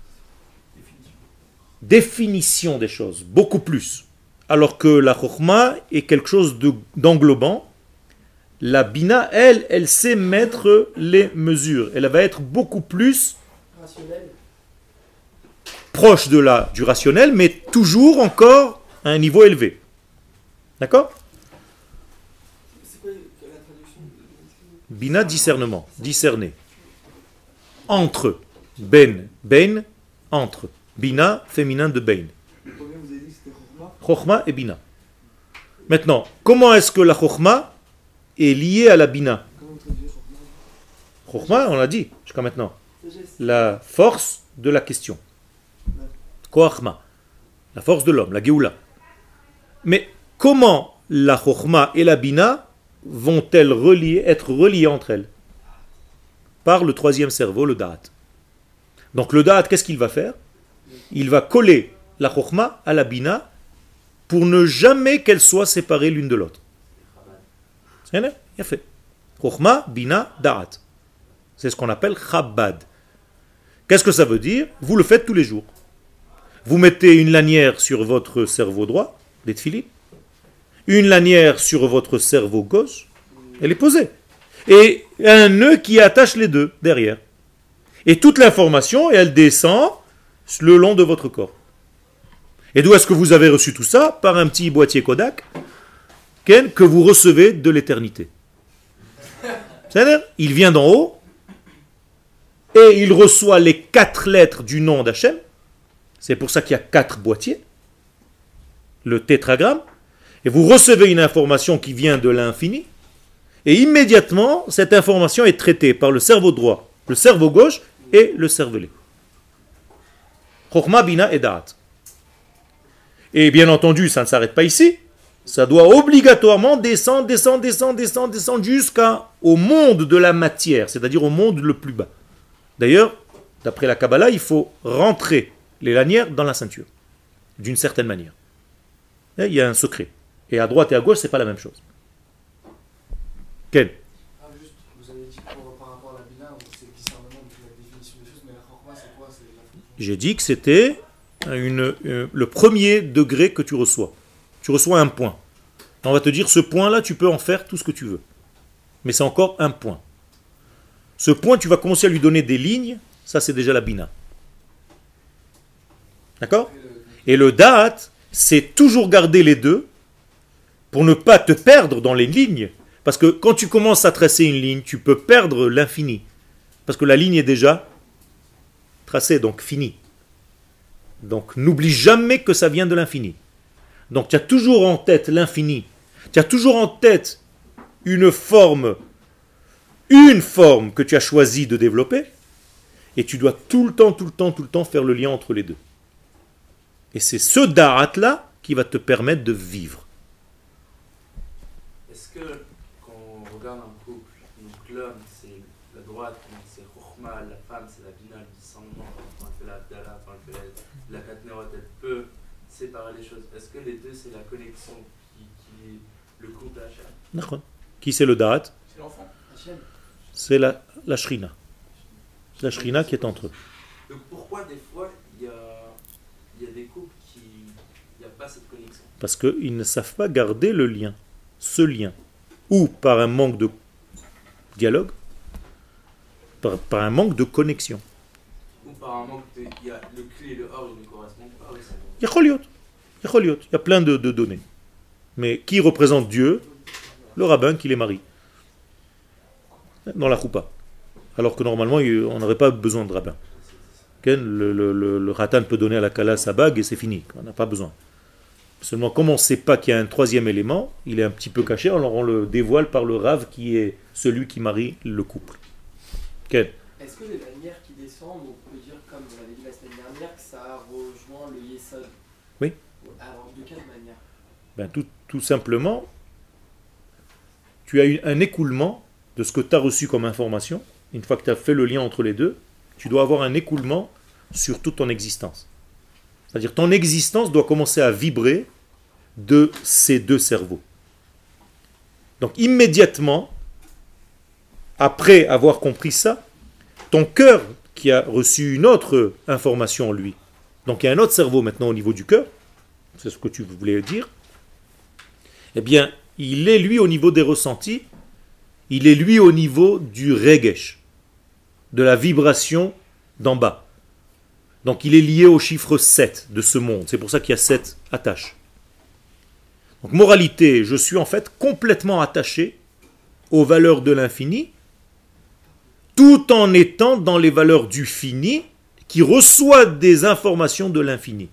définition des choses, beaucoup plus. Alors que la chokhmah est quelque chose de- d'englobant. La bina, elle, elle sait mettre les mesures. Elle va être beaucoup plus Rationnel. proche de la, du rationnel, mais toujours encore à un niveau élevé. D'accord? C'est quoi la traduction? Bina, discernement, discerner. Entre, ben, ben, entre. Bina, féminin de ben. Le premier, vous avez dit que c'était Chokhmah. Chokhmah et bina. Maintenant, comment est-ce que la chokhmah est liée à la bina? Comment vous traduisez Chokhmah? Chokhmah, on l'a dit jusqu'à maintenant. Sagesse. La force de la question. Koachma, la force de l'homme, la Géoula. Mais comment la Chokhmah et la Bina vont-elles relier, être reliées entre elles? Par le troisième cerveau, le Da'at. Donc le Da'at, qu'est-ce qu'il va faire? Il va coller la Chokhmah à la Bina pour ne jamais qu'elles soient séparées l'une de l'autre. C'est bien, il a fait. Chokhmah, Bina, Da'at. C'est ce qu'on appelle Chabad. Qu'est-ce que ça veut dire? Vous le faites tous les jours. Vous mettez une lanière sur votre cerveau droit, des tefilines, une lanière sur votre cerveau gauche, elle est posée. Et un nœud qui attache les deux derrière. Et toute l'information, elle descend le long de votre corps. Et d'où est-ce que vous avez reçu tout ça? Par un petit boîtier Kodak Ken, que vous recevez de l'éternité. C'est-à-dire, il vient d'en haut et il reçoit les quatre lettres du nom d'Hachem. C'est pour ça qu'il y a quatre boîtiers, le tétragramme, et vous recevez une information qui vient de l'infini, et immédiatement, cette information est traitée par le cerveau droit, le cerveau gauche et le cervelet. Chokhmah, Bina et Da'at. Et bien entendu, ça ne s'arrête pas ici, ça doit obligatoirement descendre, descendre, descendre, descendre, descendre jusqu'au monde de la matière, c'est-à-dire au monde le plus bas. D'ailleurs, d'après la Kabbalah, il faut rentrer les lanières dans la ceinture, d'une certaine manière. Et il y a un secret. Et à droite et à gauche, c'est pas la même chose. Quel? Ah, juste, vous avez dit que pour- par rapport à la Bina, c'est le discernement de la définition des choses, mais la Chokhmah, c'est quoi? C'est la fonction. J'ai dit que c'était une, euh, le premier degré que tu reçois. Tu reçois un point. On va te dire, ce point-là, tu peux en faire tout ce que tu veux. Mais c'est encore un point. Ce point, tu vas commencer à lui donner des lignes. Ça, c'est déjà la bina. D'accord? Et le da'at, c'est toujours garder les deux pour ne pas te perdre dans les lignes. Parce que quand tu commences à tracer une ligne, tu peux perdre l'infini. Parce que la ligne est déjà tracée, donc finie. Donc n'oublie jamais que ça vient de l'infini. Donc tu as toujours en tête l'infini. Tu as toujours en tête une forme, une forme que tu as choisi de développer. Et tu dois tout le temps, tout le temps, tout le temps faire le lien entre les deux. Et c'est ce da'at-là qui va te permettre de vivre. Est-ce que quand on regarde un couple, donc l'homme c'est la droite, donc c'est Chokhmah, la femme c'est la Bina, le discernement, quand elle fait la Abdallah, quand elle fait la, la Katnerot, elle peut séparer les choses. Est-ce que les deux c'est la connexion qui, qui est le couple Hachem? D'accord. Qui c'est le da'at? C'est l'enfant, Hachem. C'est la, la shrina. C'est la shrina qui est entre eux. Donc pourquoi des fois il y a, il y a des couples qui il n'y a pas cette connexion? Parce qu'ils ne savent pas garder le lien, ce lien. Ou par un manque de dialogue, par, par un manque de connexion. Ou par un manque de. Il y a le clé et le or, ils ne correspondent pas. Oui, c'est bon. Yacholiot. Yacholiot. Il y a plein de, de données. Mais qui représente Dieu? Le rabbin qui les marie. Dans la choupa. Alors que normalement, on n'aurait pas besoin de rabbin. Le, le, le, le ratan peut donner à la kala sa bague et c'est fini. On n'a pas besoin. Seulement, comme on ne sait pas qu'il y a un troisième élément, il est un petit peu caché, alors on le dévoile par le rave qui est celui qui marie le couple. Quel? Est-ce que les manières qui descendent, on peut dire, comme on l'avait dit la semaine dernière, que ça rejoint le Yesod? Oui. Alors, de quelle manière? Ben, tout, tout simplement, tu as eu un écoulement de ce que tu as reçu comme information. Une fois que tu as fait le lien entre les deux, tu dois avoir un écoulement sur toute ton existence. C'est-à-dire ton existence doit commencer à vibrer de ces deux cerveaux. Donc immédiatement, après avoir compris ça, ton cœur qui a reçu une autre information en lui, donc il y a un autre cerveau maintenant au niveau du cœur, c'est ce que tu voulais dire, eh bien, il est lui au niveau des ressentis, il est lui au niveau du regesh, de la vibration d'en bas. Donc il est lié au chiffre sept de ce monde. C'est pour ça qu'il y a sept attaches. Donc moralité, je suis en fait complètement attaché aux valeurs de l'infini, tout en étant dans les valeurs du fini, qui reçoit des informations de l'infini.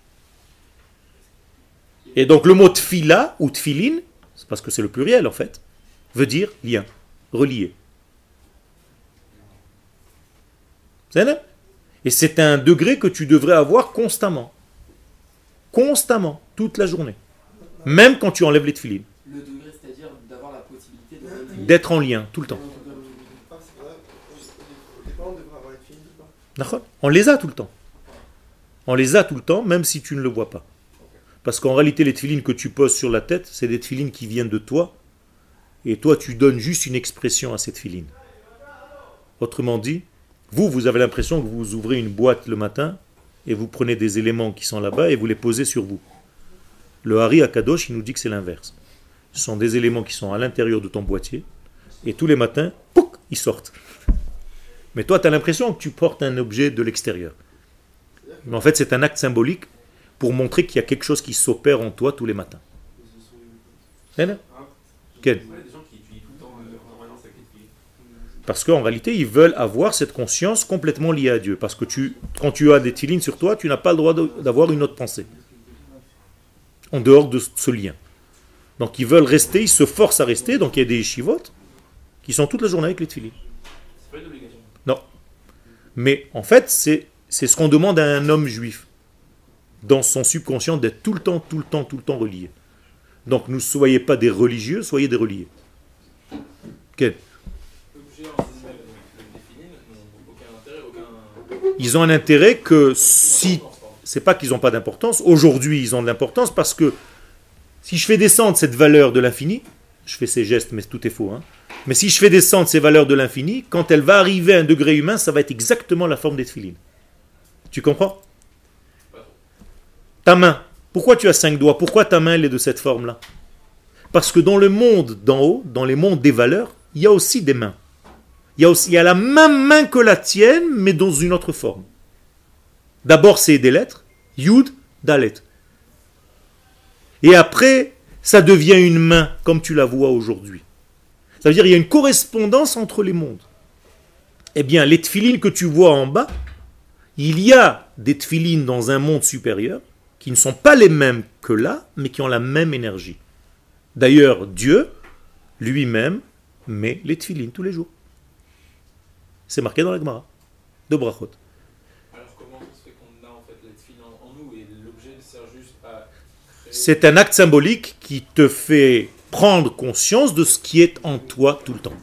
Et donc le mot tfila ou tfilin, c'est parce que c'est le pluriel en fait, veut dire lien, relié. C'est là? Et c'est un degré que tu devrais avoir constamment. Constamment, toute la journée. Même quand tu enlèves les tefilines. Le degré, c'est-à-dire d'avoir la possibilité de relier. D'être en lien, tout le temps. D'accord? On les a tout le temps. On les a tout le temps, même si tu ne le vois pas. Parce qu'en réalité, les tefilines que tu poses sur la tête, c'est des tefilines qui viennent de toi. Et toi, tu donnes juste une expression à cette tefilines. Autrement dit, Vous, vous avez l'impression que vous ouvrez une boîte le matin et vous prenez des éléments qui sont là-bas et vous les posez sur vous. Le Hari Akadosh, il nous dit que c'est l'inverse. Ce sont des éléments qui sont à l'intérieur de ton boîtier et tous les matins, pouc, ils sortent. Mais toi, tu as l'impression que tu portes un objet de l'extérieur. Mais en fait, c'est un acte symbolique pour montrer qu'il y a quelque chose qui s'opère en toi tous les matins. Quel? Parce qu'en réalité, ils veulent avoir cette conscience complètement liée à Dieu. Parce que tu, quand tu as des tilines sur toi, tu n'as pas le droit de, d'avoir une autre pensée. En dehors de ce lien. Donc ils veulent rester, ils se forcent à rester. Donc il y a des yeshivotes qui sont toute la journée avec les tilines. C'est pas une obligation. Non. Mais en fait, c'est, c'est ce qu'on demande à un homme juif. Dans son subconscient, d'être tout le temps, tout le temps, tout le temps relié. Donc ne soyez pas des religieux, soyez des reliés. Quel? Ils ont un intérêt que si, c'est pas qu'ils n'ont pas d'importance, aujourd'hui ils ont de l'importance parce que si je fais descendre cette valeur de l'infini, je fais ces gestes mais tout est faux, hein, mais si je fais descendre ces valeurs de l'infini, quand elle va arriver à un degré humain, ça va être exactement la forme des tefilines. Tu comprends? Ta main, pourquoi tu as cinq doigts? Pourquoi ta main elle est de cette forme-là? Parce que dans le monde d'en haut, dans les mondes des valeurs, il y a aussi des mains. Il y a aussi il y a la même main que la tienne, mais dans une autre forme. D'abord, c'est des lettres, Yud, Dalet. Et après, ça devient une main, comme tu la vois aujourd'hui. Ça veut dire qu'il y a une correspondance entre les mondes. Eh bien, les tefilines que tu vois en bas, il y a des tefilines dans un monde supérieur qui ne sont pas les mêmes que là, mais qui ont la même énergie. D'ailleurs, Dieu lui-même met les tefilines tous les jours. C'est marqué dans la Gemara de Brachot. Alors comment ça se fait qu'on a en fait la tefilin en nous et l'objet sert juste à créer... C'est un acte symbolique qui te fait prendre conscience de ce qui est en toi tout le temps.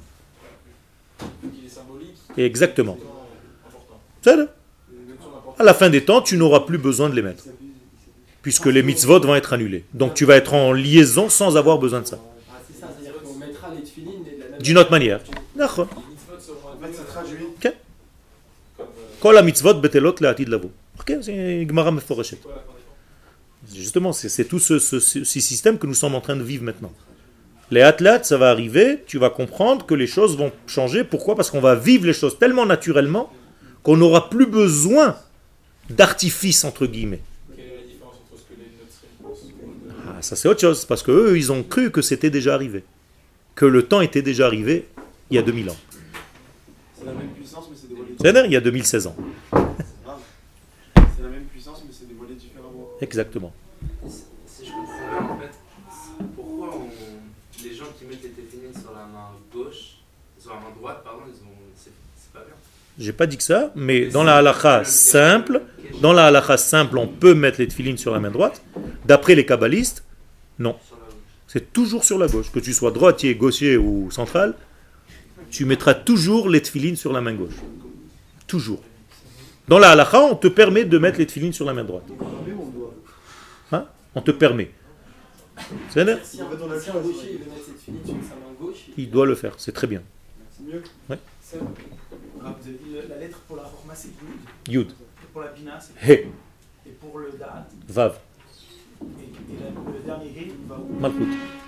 Donc il est symbolique. Exactement. C'est important. C'est là. Une notion d'importance. À la fin des temps, tu n'auras plus besoin de les mettre, puisque les mitzvot vont être annulés. Donc tu vas être en liaison sans avoir besoin de ça. Ah, c'est ça, c'est-à-dire qu'on mettra les tefilines de la même D'une autre manière. D'accord. Les mitzvot seront En fait, ça traduit. Ok. comme euh, Kol ha-mitzvot betelot le'atid lavo. Ok, c'est une Gemara meforeshet. quoi la fin des temps. Justement, c'est c'est tout ce, ce, ce- ce système que nous sommes en train de vivre maintenant. Les athlètes, ça va arriver, tu vas comprendre que les choses vont changer. Pourquoi? Parce qu'on va vivre les choses tellement naturellement qu'on n'aura plus besoin d'artifice, entre guillemets. Quelle est la différence entre ce que les Notsrim pensent? Ah, ça c'est autre chose, parce qu'eux, ils ont cru que c'était déjà arrivé. Que le temps était déjà arrivé il y a deux mille ans. C'est la même puissance, mais c'est dévoilé. C'est-à-dire il y a deux mille seize ans. C'est grave. C'est la même puissance, mais c'est dévoilé différemment. Exactement. Si si je comprends bien, en fait, pourquoi on- les gens qui mettent les téfilines sur la main gauche, sur la main droite, pardon, ils ont, c'est c'est pas bien. J'ai pas dit que ça, mais dans la halakha simple, dans la halakha simple, on peut mettre les tefilines sur la main droite. D'après les kabbalistes, non. Sur la gauche. C'est toujours sur la gauche. Que tu sois droitier, gaucher ou central, tu mettras toujours les tefilines sur la main gauche. Toujours. Dans la halakha, on te permet de mettre les tefilines sur la main droite. Mais on doit. Hein? On te permet. C'est vrai? Si un, En fait, on a si un choisi. gaucher il veut mettre cette tefilin sur sa main gauche, Il doit le faire, c'est très bien. C'est mieux. Ça, ah, vous avez dit la lettre pour la Horma c'est Yud, Yud, et pour la Bina c'est He, et pour le Da'at, Vav, et, et la- le dernier He il va où? Malchut.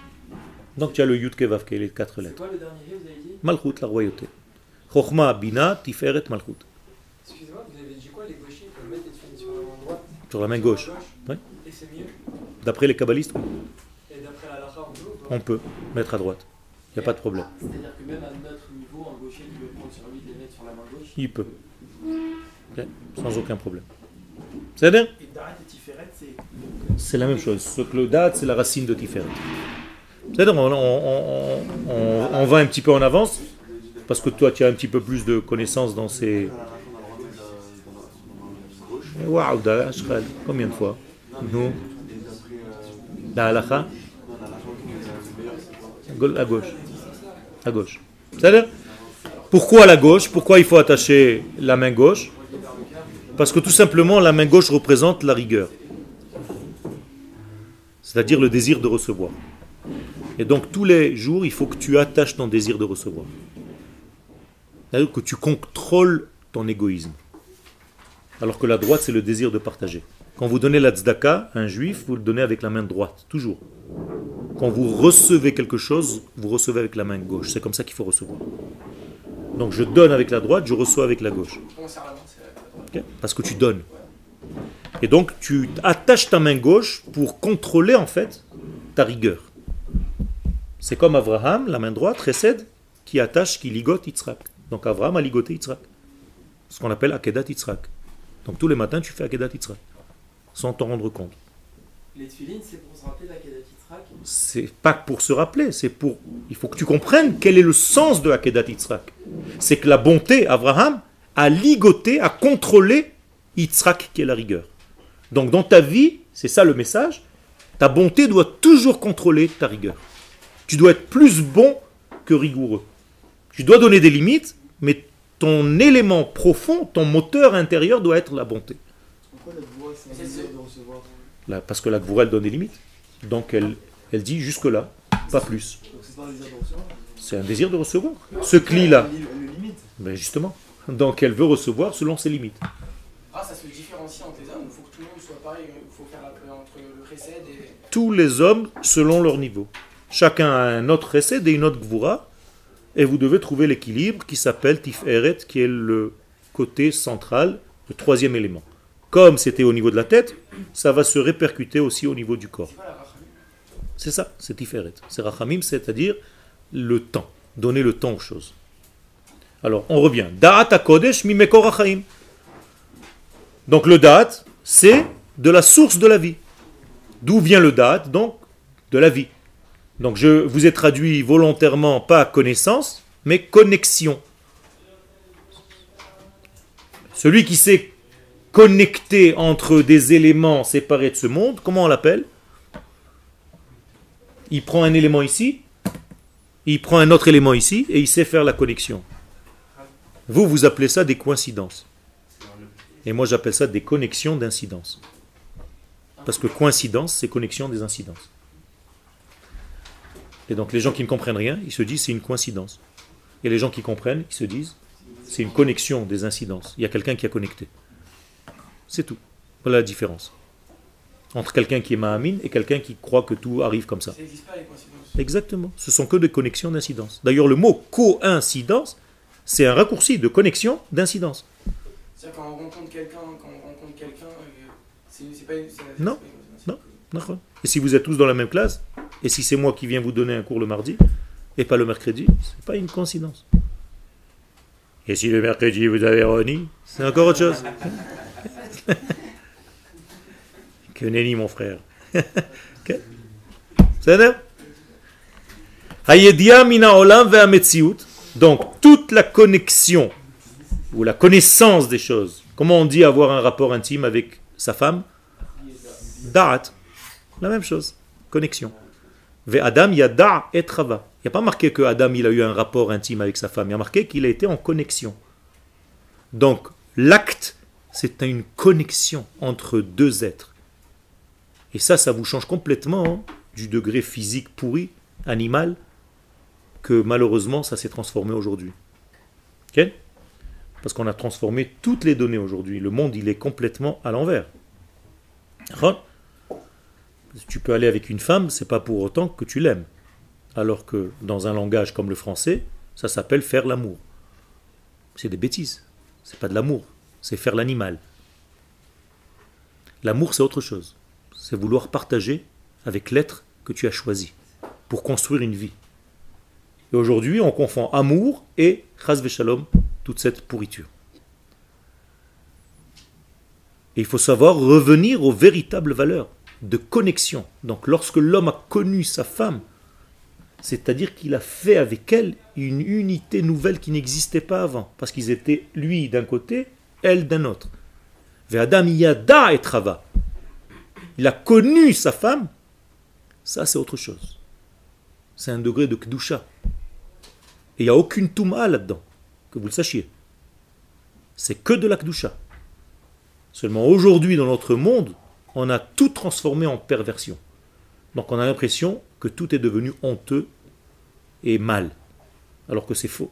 Donc tu as le Yud Kevav, qui est les quatre c'est lettres. quoi le dernier He, vous avez dit? Malchut, la royauté. Chochma, Bina, Tiferet, Malchut. Excusez-moi, vous avez dit quoi? Les gauchers ils peuvent mettre les tefilines sur la main droite? Sur la main gauche. Oui. Et c'est mieux? D'après les kabbalistes, Et d'après la Lacha, on peut ou pas? on peut mettre à droite. Il n'y a pas de problème. C'est-à-dire que même à notre niveau, un gaucher qui veut prendre sur lui et les mettre sur la main gauche, Il peut. Ok, sans aucun problème. C'est-à-dire? Et Da'at et Tiferet c'est. C'est la même chose. Ce que le date, c'est la racine de Tiferet. C'est-à-dire, on, on, on, on- on va un petit peu en avance, parce que toi, tu as un petit peu plus de connaissances dans ces... Waouh, da- Ashkal, combien de fois? Nous, la halakha, à gauche. À gauche. C'est-à-dire, pourquoi la gauche? Pourquoi il faut attacher la main gauche? Parce que tout simplement, la main gauche représente la rigueur. C'est-à-dire le désir de recevoir. Et donc, tous les jours, il faut que tu attaches ton désir de recevoir. C'est-à-dire que tu contrôles ton égoïsme. Alors que la droite, c'est le désir de partager. Quand vous donnez la tzedaka à un juif, vous le donnez avec la main droite, toujours. Quand vous recevez quelque chose, vous recevez avec la main gauche. C'est comme ça qu'il faut recevoir. Donc je donne avec la droite, je reçois avec la gauche. On serre la main, c'est la droite. Ok? Parce que tu donnes. Et donc tu attaches ta main gauche pour contrôler en fait ta rigueur. C'est comme Abraham, la main droite, Chesed, qui attache, qui ligote Yitzhak. Donc Abraham a ligoté Yitzhak. Ce qu'on appelle Akedat Yitzhak. Donc tous les matins tu fais Akedat Yitzhak. Sans t'en rendre compte. les tefilines c'est pour se rappeler la Kedat Yitzhak. C'est pas pour se rappeler, c'est pour... Il faut que tu comprennes quel est le sens de Akedat Yitzhak. C'est que la bonté, Abraham, a ligoté, a contrôlé Yitzhak qui est la rigueur. Donc dans ta vie, c'est ça le message, ta bonté doit toujours contrôler ta rigueur. Tu dois être plus bon que rigoureux. Tu dois donner des limites, mais ton élément profond, ton moteur intérieur doit être la bonté. Pourquoi la voix, c'est un désir de recevoir? Là, parce que la Gvoura, elle donne des limites. Donc elle, elle dit jusque-là, pas plus. Donc c'est pas un désir de recevoir? C'est un désir de recevoir. Ce cli-là, Elle, elle le limite. ben justement. Donc elle veut recevoir selon ses limites. Ah, ça se différencie entre les hommes, il faut que tout le monde soit pareil, il faut faire la paix entre le Chesed et. Tous les hommes selon leur niveau. Chacun a un autre recède et une autre Gvoura. et vous devez trouver l'équilibre qui s'appelle Tiferet, qui est le côté central, le troisième élément. Comme c'était au niveau de la tête, ça va se répercuter aussi au niveau du corps. C'est pas la rachamim. C'est ça, c'est Tiferet. C'est Rachamim, c'est-à-dire le temps, donner le temps aux choses. Alors, on revient. Da'at HaKodesh mi mekor hachaim. Donc le Da'at, c'est de la source de la vie. D'où vient le Da'at? Donc, de la vie. Donc je vous ai traduit volontairement pas connaissance, mais connexion. Celui qui s'est connecté entre des éléments séparés de ce monde, comment on l'appelle? Il prend un élément ici, il prend un autre élément ici, et il sait faire la connexion. Vous, vous appelez ça des coïncidences. Et moi, j'appelle ça des connexions d'incidence. Parce que coïncidence, c'est connexion des incidences. Et donc, les gens qui ne comprennent rien, ils se disent c'est une coïncidence. Et les gens qui comprennent, ils se disent c'est une connexion des incidences. Il y a quelqu'un qui a connecté. C'est tout. Voilà la différence. Entre quelqu'un qui est Mahamin et quelqu'un qui croit que tout arrive comme ça. Ça n'existe pas les coïncidences. Exactement. Ce sont que des connexions d'incidence. D'ailleurs, le mot coïncidence, c'est un raccourci de connexion d'incidence. C'est-à-dire quand on rencontre quelqu'un, quand on rencontre quelqu'un, euh, c'est c'est pas une. c'est- c'est Non, pas une- c'est- non. D'accord. Et si vous êtes tous dans la même classe, et si c'est moi qui viens vous donner un cours le mardi, et pas le mercredi, c'est pas une coïncidence. Et si le mercredi vous avez Ronnie, c'est encore autre chose. Que nenni mon frère. Ok. C'est ça? Hayedia mina olam ve'ametziut. Donc toute la connexion ou la connaissance des choses. Comment on dit avoir un rapport intime avec sa femme? Da'at. La même chose. Connexion. Ve'adam yada et rava. Il n'y a pas marqué que Adam il a eu un rapport intime avec sa femme. Il y a marqué qu'il a été en connexion. Donc l'acte, c'est une connexion entre deux êtres. Et ça, ça vous change complètement hein, du degré physique pourri, animal, que malheureusement ça s'est transformé aujourd'hui. Ok? Parce qu'on a transformé toutes les données aujourd'hui. Le monde, il est complètement à l'envers. Tu peux aller avec une femme, c'est pas pour autant que tu l'aimes. Alors que dans un langage comme le français, ça s'appelle faire l'amour. C'est des bêtises. C'est pas de l'amour, c'est faire l'animal. L'amour, c'est autre chose. C'est vouloir partager avec l'être que tu as choisi pour construire une vie. Et aujourd'hui, on confond amour et chas v'shalom, toute cette pourriture. Et il faut savoir revenir aux véritables valeurs de connexion. Donc lorsque l'homme a connu sa femme, c'est-à-dire qu'il a fait avec elle une unité nouvelle qui n'existait pas avant. Parce qu'ils étaient, lui d'un côté, elle d'un autre. Ve'adam yada et rava. Il a connu sa femme. Ça, c'est autre chose. C'est un degré de kedusha. Et il n'y a aucune touma là-dedans, que vous le sachiez. C'est que de la kedusha. Seulement aujourd'hui, dans notre monde, on a tout transformé en perversion. Donc on a l'impression que tout est devenu honteux et mal, alors que c'est faux.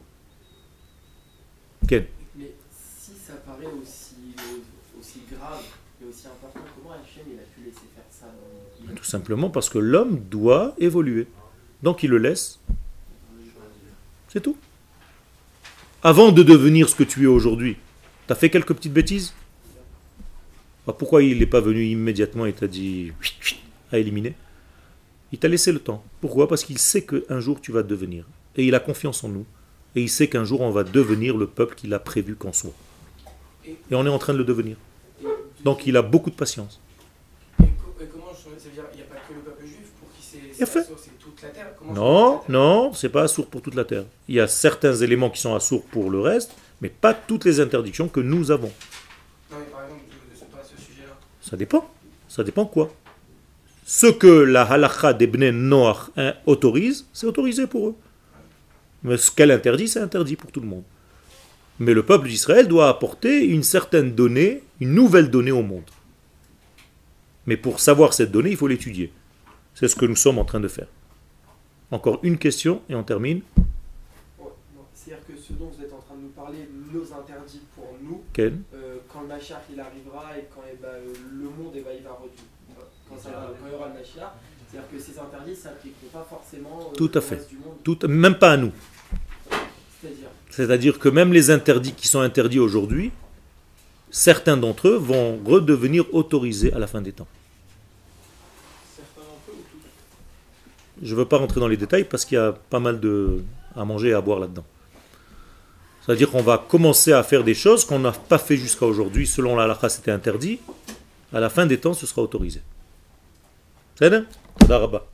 Ken? Mais si ça paraît aussi, aussi grave et aussi important, comment Hachem il a pu laisser faire ça dans le- Tout simplement parce que l'homme doit évoluer. Donc il le laisse. C'est tout. Avant de devenir ce que tu es aujourd'hui, tu as fait quelques petites bêtises? Ah, pourquoi il n'est pas venu immédiatement et t'a dit à éliminer? Il t'a laissé le temps. Pourquoi? Parce qu'il sait qu'un jour tu vas devenir. Et il a confiance en nous. Et il sait qu'un jour on va devenir le peuple qu'il a prévu qu'on soit. Et on est en train de le devenir. Et, Donc il a beaucoup de patience. et co- et comment je- ça veut dire il n'y a pas que le peuple juif pour qui c'est Il a c'est fait. la source, c'est toute la terre. Comment je Non, fais toute la terre non, c'est pas assourd pour toute la terre. Il y a certains éléments qui sont assourds pour le reste, mais pas toutes les interdictions que nous avons. Non mais par exemple de, de ce, pas ce sujet-là. Ça dépend. Ça dépend quoi? Ce que la halakha des Bnei Noach hein, autorise, c'est autorisé pour eux. Mais ce qu'elle interdit, c'est interdit pour tout le monde. Mais le peuple d'Israël doit apporter une certaine donnée, une nouvelle donnée au monde. Mais pour savoir cette donnée, il faut l'étudier. C'est ce que nous sommes en train de faire. Encore une question et on termine. Ouais, non, c'est-à-dire que ce dont vous êtes en train de nous parler, nos interdits pour nous, Ken? euh, quand le Mashiach il arrivera et quand eh ben, euh, le monde eh ben, il va revenir, quand, ça, quand il y aura le Mashiach, c'est-à-dire que ces interdits ne s'appliqueront pas forcément euh, Tout à au fait. reste du monde. Tout, même pas à nous. C'est-à-dire C'est-à-dire que même les interdits qui sont interdits aujourd'hui, certains d'entre eux vont redevenir autorisés à la fin des temps. Certains d'entre eux ou tous? Je ne veux pas rentrer dans les détails parce qu'il y a pas mal de, à manger et à boire là-dedans. C'est-à-dire qu'on va commencer à faire des choses qu'on n'a pas fait jusqu'à aujourd'hui. Selon la halakha, c'était interdit. À la fin des temps, ce sera autorisé. C'est ça? Tadar Rabba.